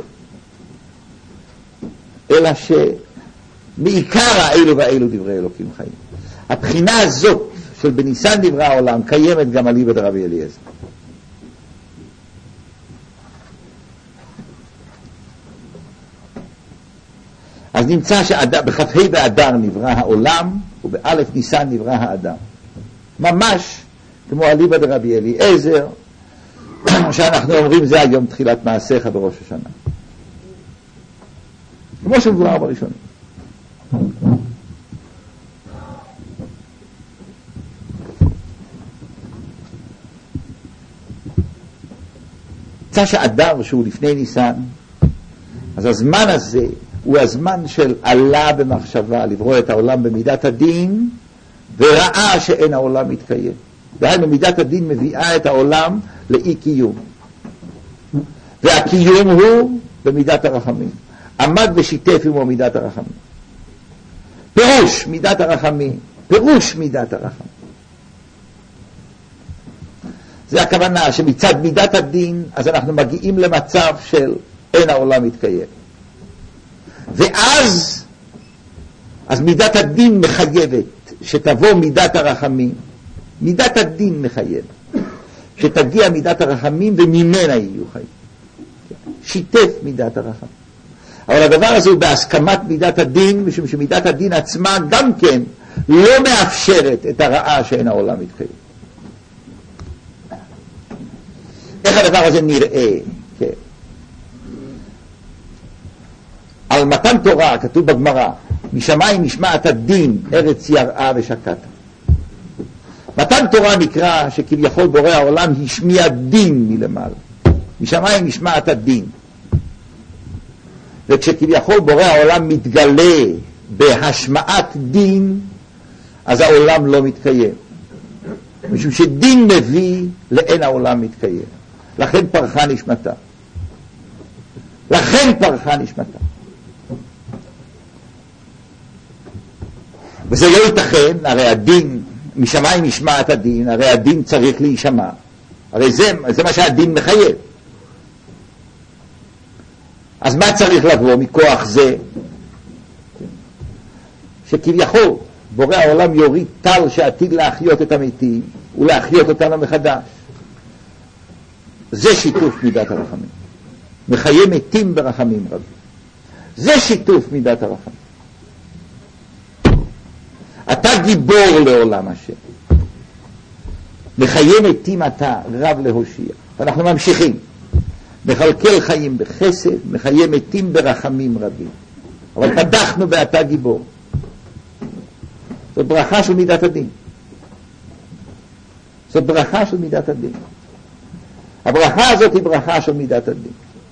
אלא שמעיקר האלו ואלו דברי אלוקים חיים. הבחינה הזאת של בניסן דברי העולם קיימת גם אליבא דרבי אליעזר. אז נמצא שבכ"ה באדר נברא העולם, ובאלף ניסן נברא האדם. ממש כמו אליבא דרבי אליעזר, שאנחנו אומרים זה היום תחילת מעשיך בראש השנה. כמו שמבואר בראשונים. נמצא שאדר שהוא לפני ניסן, אז הזמן הזה הוא הזמן של עלה במחשבה, לברוא את העולם במידת הדין, וראה שאין העולם מתקיים. דהיינו, מידת הדין מביאה את העולם לאי קיום. והקיום הוא במידת הרחמים. עמד ושיתף עמו מידת הרחמים. פירוש מידת הרחמים. פירוש מידת הרחמים. זה הכוונה שמצד מידת הדין, אז אנחנו מגיעים למצב של אין העולם מתקיים. ואז מידת הדין מחייבת שתבוא מידת הרחמים. מידת הדין מחייבת שתגיע מידת הרחמים וממנה יהיו חיים. שיתף מידת הרחמים. אבל הדבר הזה הוא בהסכמת מידת הדין, משום שמידת הדין עצמה גם כן לא מאפשרת את הרעה שאין העולם מתקיים. איך הדבר הזה נראה? כן. על מתן תורה כתוב בגמרא, משמיים משמעת הדין ארץ יראה ושקעת. מתן תורה נקרא שכביכול בורא העולם השמיע דין מלמעלה. משמיים משמעת הדין. וכשכביכול בורא העולם מתגלה בהשמעת דין, אז העולם לא מתקיים. משום שדין מביא לאין העולם מתקיים. לכן פרחה נשמתה. לכן פרחה נשמתה. וזה לא ייתכן, הרי הדין, משמיים משמעת הדין, הרי הדין צריך להישמע. הרי זה מה שהדין מחייב. אז מה צריך לבוא מכוח זה? שכביכול בורא העולם יוריד טל שעתיד להחיות את המתים ולהחיות אותנו מחדש. זה שיתוף מידת הרחמים. מחיי מתים ברחמים רבים. זה שיתוף מידת הרחמים. אתה גיבור לעולם השם. מחיי מתים אתה רב להושיע. ואנחנו ממשיכים. מחלקל חיים בחסד, מחיי מתים ברחמים רבים. אבל פתחנו באתה גיבור. זאת ברכה של מידת הדין. זאת ברכה של מידת הדין. הברכה הזאת היא ברכה של מידת הדין.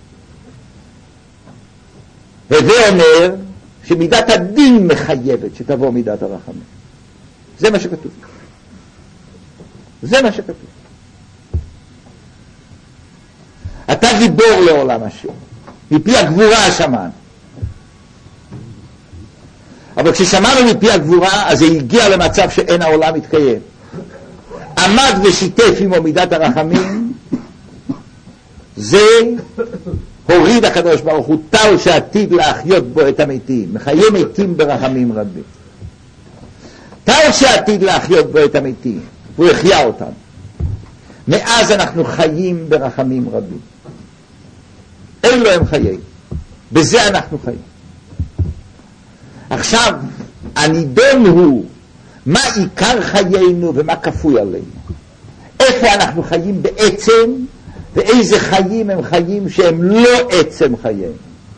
וזה אומר שמידת הדין מחייבת שתבוא מידת הרחמים. זה מה שכתוב. זה מה שכתוב. אתה גיבור לעולם השם. מפי הגבורה שמענו. אבל כששמענו מפי הגבורה, אז זה הגיע למצב שאין העולם מתקיים. עמד ושיתף עמו מידת הרחמים, זה הוריד הקדוש ברוך הוא טל שעתיד להחיות בו את המתים. מחיי מתים ברחמים רבים. טל שעתיד להחיות בו את המתים. הוא החיה אותם. מאז אנחנו חיים ברחמים רבים. אלו הם חיים. בזה אנחנו חיים. עכשיו, הנידון הוא מה עיקר חיינו ומה כפוי עלינו. איפה אנחנו חיים בעצם, ואיזה חיים הם חיים שהם לא עצם חיינו.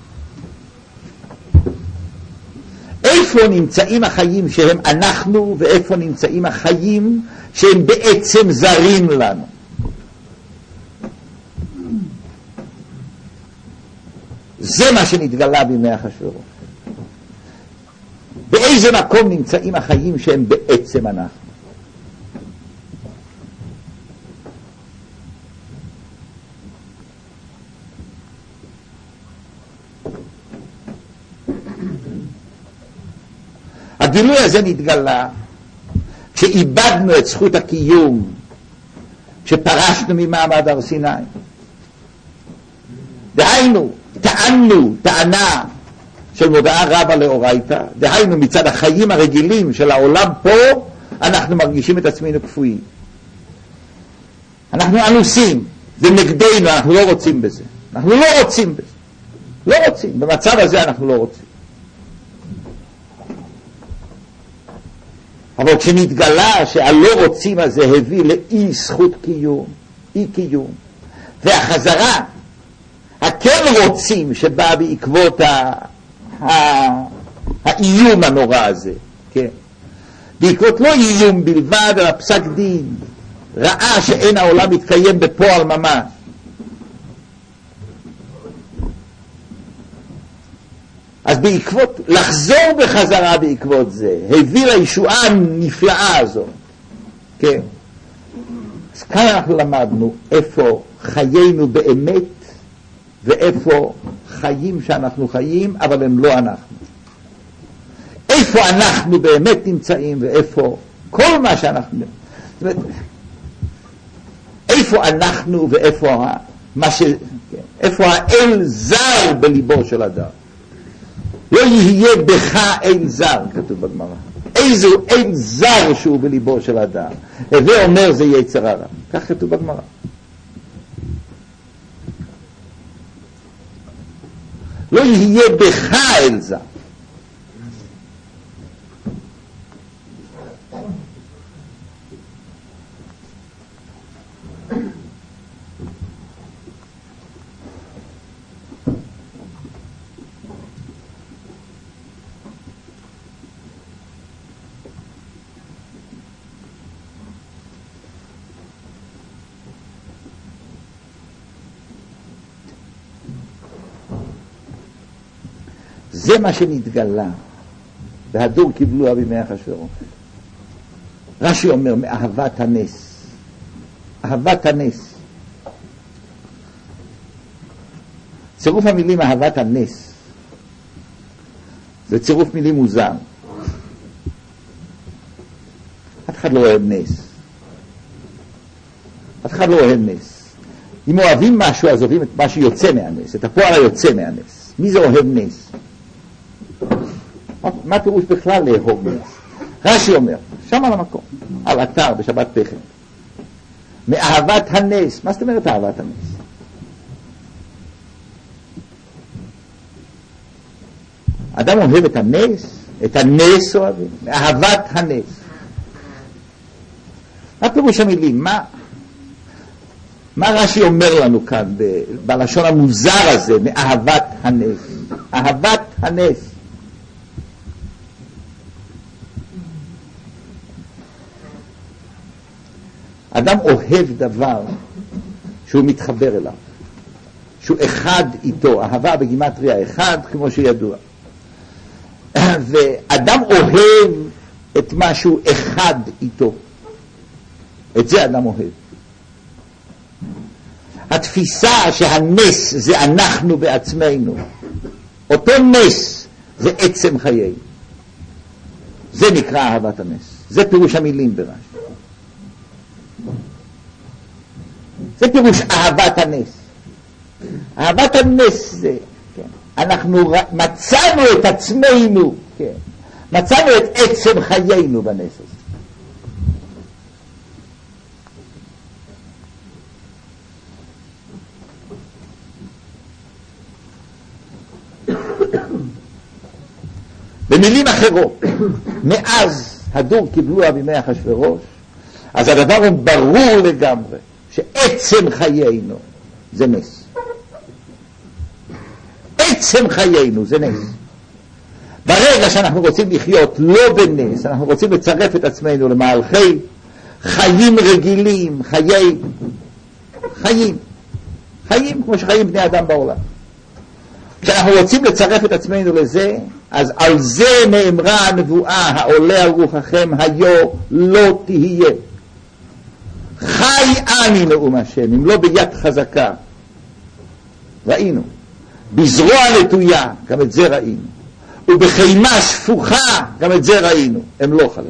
איפה נמצאים החיים שהם אנחנו, ואיפה נמצאים החיים שהם בעצם זרים לנו. זה מה שנתגלה בימי אחשוורוש. באיזה מקום נמצאים החיים שהם בעצם אנחנו. הגילוי הזה נתגלה כשאיבדנו את זכות הקיום, כשפרשנו ממעמד הר סיני. דהיינו, טענו טענה של מודעה רבה לאורייתא, דהיינו מצד החיים הרגילים של העולם פה, אנחנו מרגישים את עצמנו כפויים. אנחנו אנוסים, זה נגדנו, אנחנו לא רוצים בזה. אנחנו לא רוצים בזה. לא רוצים, במצב הזה אנחנו לא רוצים. אבל כשנתגלה שהלא רוצים הזה הביא לאי זכות קיום, אי קיום, והחזרה, הכן רוצים שבא בעקבות האיום הנורא הזה, כן? בעקבות לא איום בלבד, אלא פסק דין, ראה שאין העולם מתקיים בפועל ממש. אז בעקבות, לחזור בחזרה בעקבות זה, הביא לישועה הנפלאה הזו. כן. אז כאן אנחנו למדנו איפה חיינו באמת, ואיפה חיים שאנחנו חיים, אבל הם לא אנחנו. איפה אנחנו באמת נמצאים, ואיפה כל מה שאנחנו... זאת אומרת, איפה אנחנו ואיפה איפה האל זר בליבו של אדם. לא יהיה בך אל זר, כתוב בגמרא. איזה אל זר שהוא בליבו של אדם. הווה אומר זה יצר הרע. כך כתוב בגמרא. לא יהיה בך אל זר. זה מה שנתגלה, והדור קיבלו בימי אחשוורוש. רש"י אומר, מאהבת הנס. אהבת הנס. צירוף המילים אהבת הנס, זה צירוף מילים מוזר. אף אחד לא אוהב נס. אף אחד לא אוהב נס. אם אוהבים משהו, אז אוהבים את מה שיוצא מהנס, את הפועל היוצא מהנס. מי זה אוהב נס? מה פירוש בכלל לאהוב נס? רש"י אומר, שם על המקום, על אתר בשבת פחם, מאהבת הנס. מה זאת אומרת אהבת הנס? אדם אוהב את הנס אוהבים, מאהבת הנס. מה פירוש המילים? מה רש"י אומר לנו כאן בלשון המוזר הזה, מאהבת הנס? אהבת הנס. אדם אוהב דבר שהוא מתחבר אליו, שהוא אחד איתו. אהבה בגימטריה אחד, כמו שידוע. ואדם אוהב את מה שהוא אחד איתו. את זה אדם אוהב. התפיסה שהנס זה אנחנו בעצמנו, אותו נס זה עצם חיינו. זה נקרא אהבת הנס. זה פירוש המילים ברש"י. זה פירוש אהבת הנס. אהבת הנס זה, כן, אנחנו מצאנו את עצמנו, כן, מצאנו את עצם חיינו בנס הזה. במילים אחרות, מאז הדור קיבלו בימי אחשוורוש, אז הדבר הוא ברור לגמרי, שעצם חיינו זה נס. עצם חיינו זה נס. ברגע שאנחנו רוצים לחיות לא בנס, אנחנו רוצים לצרף את עצמנו למהלכי חיים רגילים, חיים כמו שחיים בני אדם בעולם. כשאנחנו רוצים לצרף את עצמנו לזה, אז על זה נאמרה הנבואה, העולה על רוחכם היו לא תהיה. חי אני נאום השם, אם לא ביד חזקה. ראינו. בזרוע נטויה, גם את זה ראינו. ובחימה שפוכה, גם את זה ראינו. הם לא חלק.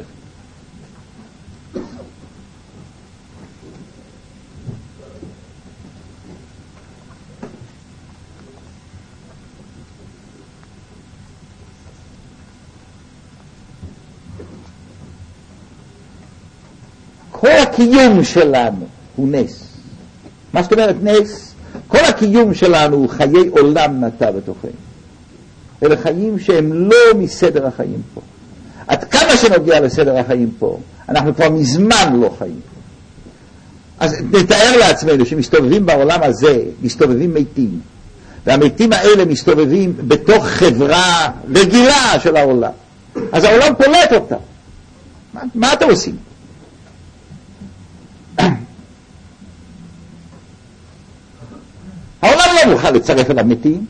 כל הקיום שלנו הוא נס. מה זאת אומרת נס? כל הקיום שלנו הוא חיי עולם נטע בתוכנו. אלה חיים שהם לא מסדר החיים פה. עד כמה שנוגע לסדר החיים פה, אנחנו כבר מזמן לא חיים. אז נתאר לעצמנו שמסתובבים בעולם הזה, מסתובבים מתים. והמתים האלה מסתובבים בתוך חברה רגילה של העולם. אז העולם פולט אותה. מה אתם עושים? העולם לא מוכן לצרף אליו מתים.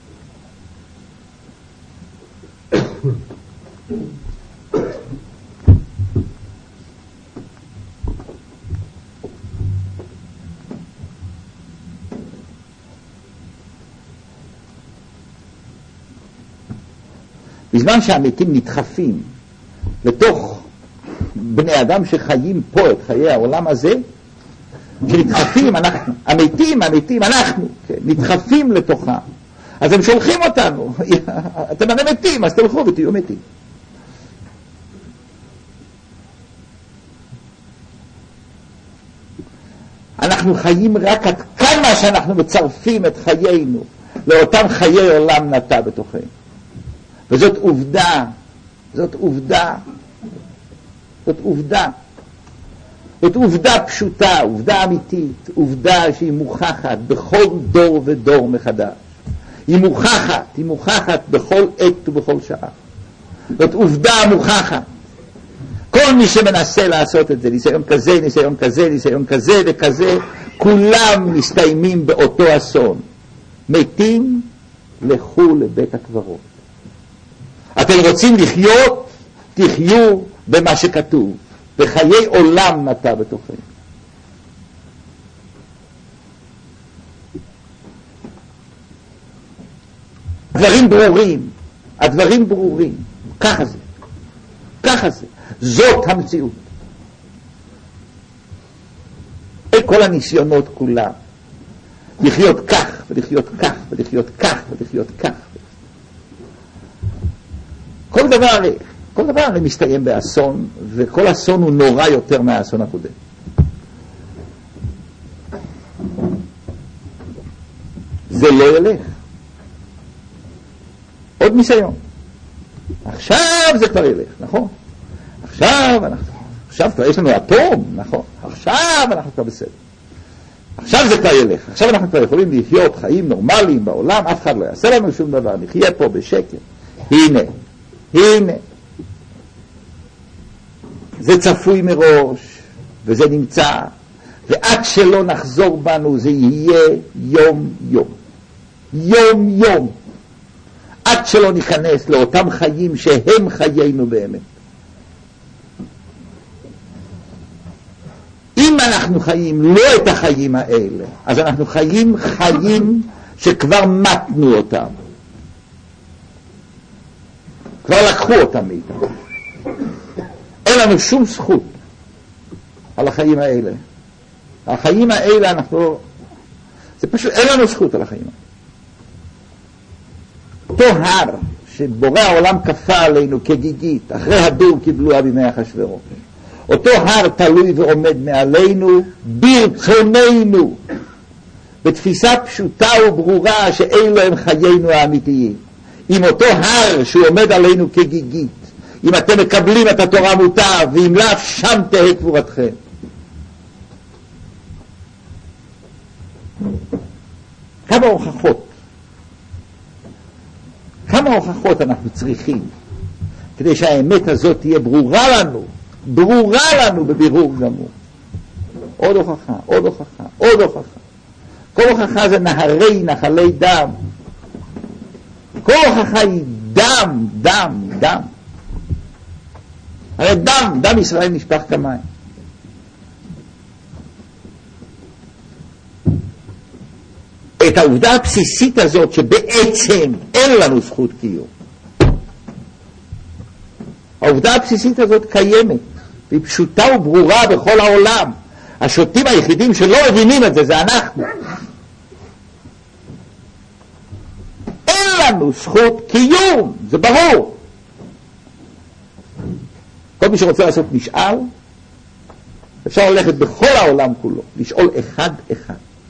בזמן שהמתים נדחפים לתוך בני אדם שחיים פה את חיי העולם הזה, שנדחפים, אנחנו, המתים, אנחנו, כן, נדחפים לתוכם. אז הם שולחים אותנו, אתם הרי מתים, אז תלכו ותהיו מתים. אנחנו חיים רק עד כמה שאנחנו מצרפים את חיינו לאותם חיי עולם נטע בתוכנו. וזאת עובדה, זאת עובדה פשוטה, עובדה אמיתית, עובדה שהיא מוכחת בכל דור ודור מחדש. היא מוכחת בכל עת ובכל שעה. זאת עובדה מוכחת. כל מי שמנסה לעשות את זה, ניסיון כזה וכזה, כולם מסתיימים באותו אסון. מתים, לכו לבית הקברות. אתם רוצים לחיות, תחיו במה שכתוב. בחיי עולם נטע בתוכם. הדברים ברורים. ככה זה. זאת המציאות. כל הניסיונות כולם. לחיות כך, ולחיות כך, ולחיות כך, ולחיות כך. כל דבר הרי מסתיים באסון, וכל אסון הוא נורא יותר מהאסון הקודם. זה לא ילך. עוד ניסיון. עכשיו זה כבר ילך, נכון? עכשיו כבר יש לנו אטום, נכון? עכשיו אנחנו כבר בסדר. עכשיו זה כבר ילך. עכשיו אנחנו כבר יכולים לחיות חיים נורמליים בעולם, אף אחד לא יעשה לנו שום דבר, נחיה פה בשקט. הנה. זה צפוי מראש, וזה נמצא, ועד שלא נחזור בנו זה יהיה יום. עד שלא ניכנס לאותם חיים שהם חיינו באמת. אם אנחנו חיים לא את החיים האלה, אז אנחנו חיים שכבר מתנו אותם. כבר לקחו אותם מאיתנו. אין לנו שום זכות על החיים האלה. החיים האלה אנחנו... זה פשוט, אין לנו זכות על החיים האלה. אותו הר שבורא העולם כפה עלינו כגיגית, אחרי הדור קיבלוה בימי אחשוורוש. אותו הר תלוי ועומד מעלינו ברצוננו, בתפיסה פשוטה וברורה שאלו הם חיינו האמיתיים. עם אותו הר שהוא עומד עלינו כגיגית, אם אתם מקבלים את התורה מוטב, ואם לאו שם תהא קבורתכם. כמה הוכחות אנחנו צריכים כדי שהאמת הזאת תהיה ברורה לנו בבירור גמור. עוד הוכחה. כל הוכחה זה נחלי דם. כל הוכחה היא דם, דם, דם. הרי דם ישראל נשפך כמים. את העובדה הבסיסית הזאת שבעצם אין לנו זכות קיום. העובדה הבסיסית הזאת קיימת, והיא פשוטה וברורה בכל העולם. השוטים היחידים שלא מבינים את זה, זה אנחנו. אין לנו זכות קיום, זה ברור. כל מי שרוצה לעשות משאל, אפשר ללכת בכל העולם כולו, לשאול אחד אחד.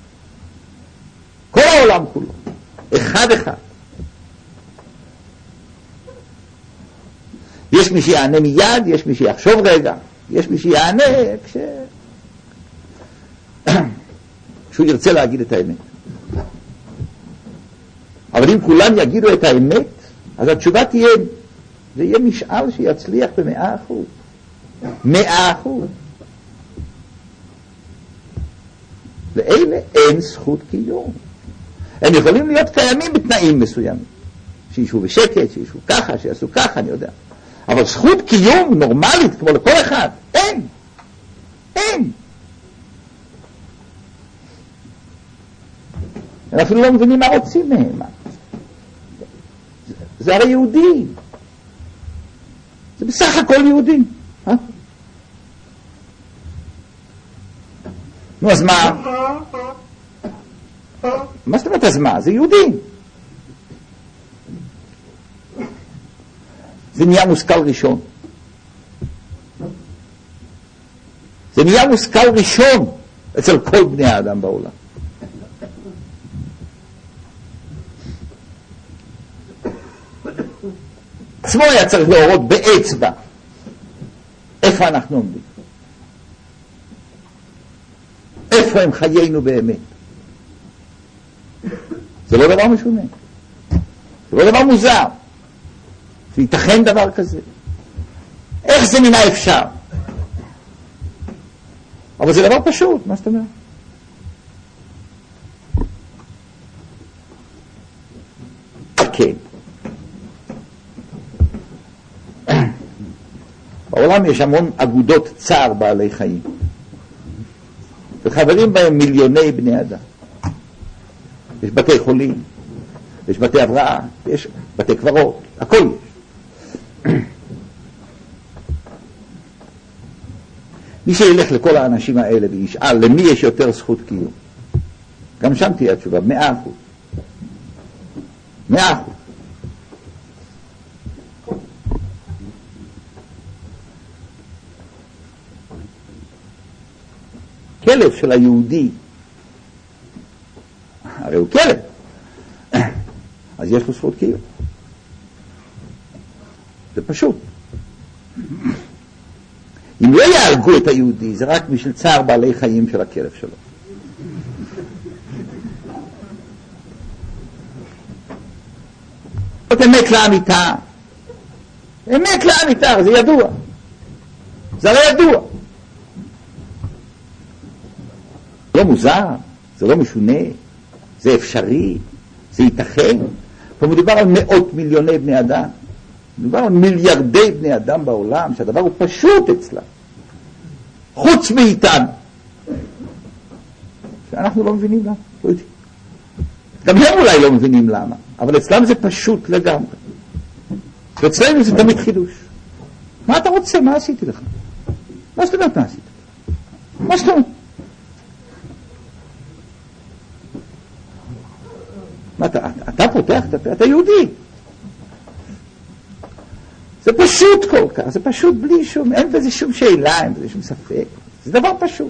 כל העולם כולו, אחד אחד. יש מי שיענה מיד, יש מי שיחשוב רגע, יש מי שיענה כשהוא ירצה להגיד את האמת. אבל אם כולם יגידו את האמת, אז התשובה תהיה, זה יהיה משאל שיצליח ב100%. 100%. ואלה אין זכות קיום. הם יכולים להיות קיימים בתנאים מסוימים. שישו בשקט, שישו ככה, שיעשו ככה, אני יודע. אבל זכות קיום נורמלית, כמו לכל אחד, אין. אין. הם אפילו לא מבינים מה רוצים מהם. זה הרי יהודי. זה בסך הכל יהודי. נו, אז מה? מה זאת אומרת אז מה? זה יהודי. זה נהיה מושכל ראשון. זה נהיה מושכל ראשון אצל כל בני האדם בעולם. עצמו היה צריך להורות באצבע איפה אנחנו עומדים. איפה הם חיינו באמת. זה לא דבר משונה. זה לא דבר מוזר. שיתכן דבר כזה. איך זה מן האפשר? אבל זה דבר פשוט, מה זאת אומרת? כן. בעולם יש המון אגודות צער בעלי חיים. וחברים בהם מיליוני בני אדם. יש בתי חולים, יש בתי הבראה, יש בתי קברות, הכל יש. מי שילך לכל האנשים האלה וישאל למי יש יותר זכות קיום, גם שם תהיה התשובה, 100%. 100%. כלב של היהודי, הרי הוא כלב, אז יש לו זכות קיום. זה פשוט. אם לא יהרגו את היהודי, זה רק בשביל צער בעלי חיים של הכלב שלו. זאת אמת לאמיתה. אמת לאמיתה, זה ידוע. זה הרי ידוע. זה לא מוזר, זה לא משונה, זה אפשרי, זה ייתכן. פה מדובר על מאות מיליוני בני אדם. מדובר על מיליארדי בני אדם בעולם, שהדבר הוא פשוט אצלם. חוץ מאיתנו. שאנחנו לא מבינים למה, לא יודעים. גם הם אולי לא מבינים למה, אבל אצלם זה פשוט לגמרי. ואצלנו זה תמיד חידוש. מה אתה רוצה? מה עשיתי לך? מה זאת אומרת מה עשית? מה זאת אומרת? אתה פותח את הפה, אתה יהודי. זה פשוט כל כך, זה פשוט בלי שום, אין בזה שום שאלה, אין בזה שום ספק. זה דבר פשוט.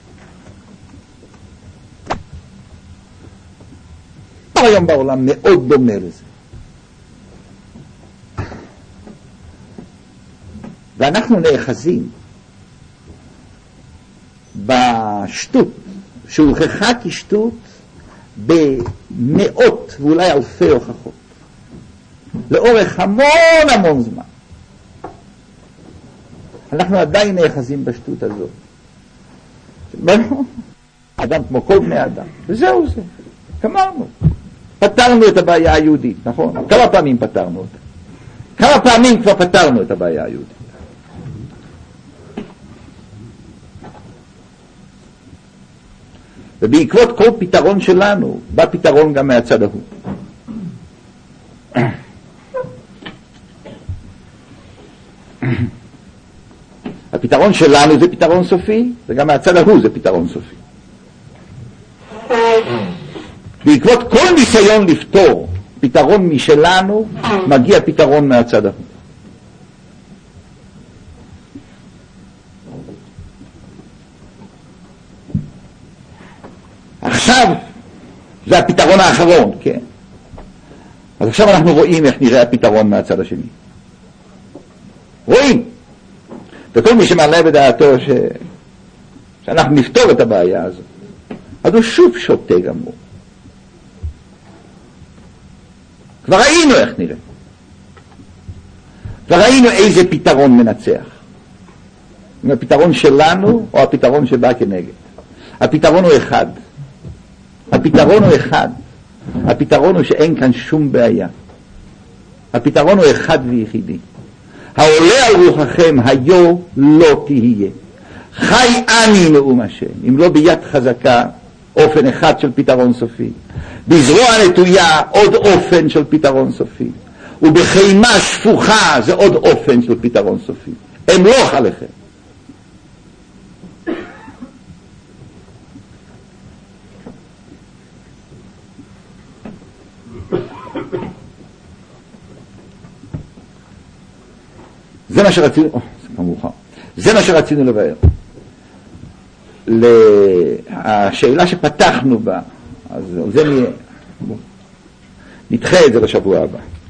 היום בעולם מאוד דומה לזה. ואנחנו נאחזים בשטות, שהוכחה כשטות במאות ואולי אלפי הוכחות. לאורך המון המון זמן. אנחנו עדיין נאחזים בשטות הזאת. אדם כמו כל בני אדם. וזהו זה. גמרנו. פתרנו את הבעיה היהודית, נכון? כמה פעמים פתרנו אותה? כמה פעמים כבר פתרנו את הבעיה היהודית. ובעקבות כל פתרון שלנו, בא פתרון גם מהצד ההוא. הפתרון שלנו זה פתרון סופי, וגם מהצד ההוא זה פתרון סופי. בעקבות כל ניסיון לפתור פתרון משלנו, מגיע פתרון מהצד ההוא. עכשיו זה הפתרון האחרון, כן? אז עכשיו אנחנו רואים איך נראה הפתרון מהצד השני. רואים. וכל מי שמעלה בדעתו שאנחנו נפתור את הבעיה הזאת, אז הוא שוב שוטה גמור. כבר ראינו איך נראה. כבר ראינו איזה פתרון מנצח. אם הפתרון שלנו או הפתרון שבא כנגד. הפתרון הוא אחד. הפתרון הוא אחד. הפתרון הוא שאין כאן שום בעיה. הפתרון הוא אחד ויחידי. העולה על רוחכם היו לא תהיה. חי אני נאום השם. אם לא ביד חזקה, אופן אחד של פתרון סופי. בזרוע נטויה עוד אופן של פתרון סופי. ובחימה שפוכה זה עוד אופן של פתרון סופי. אמלוך עליכם. זה מה שרצינו, זה מאוחר. זה מה שרצינו לבאר. השאלה שפתחנו בה, אז זה נדחה את זה לשבוע הבא.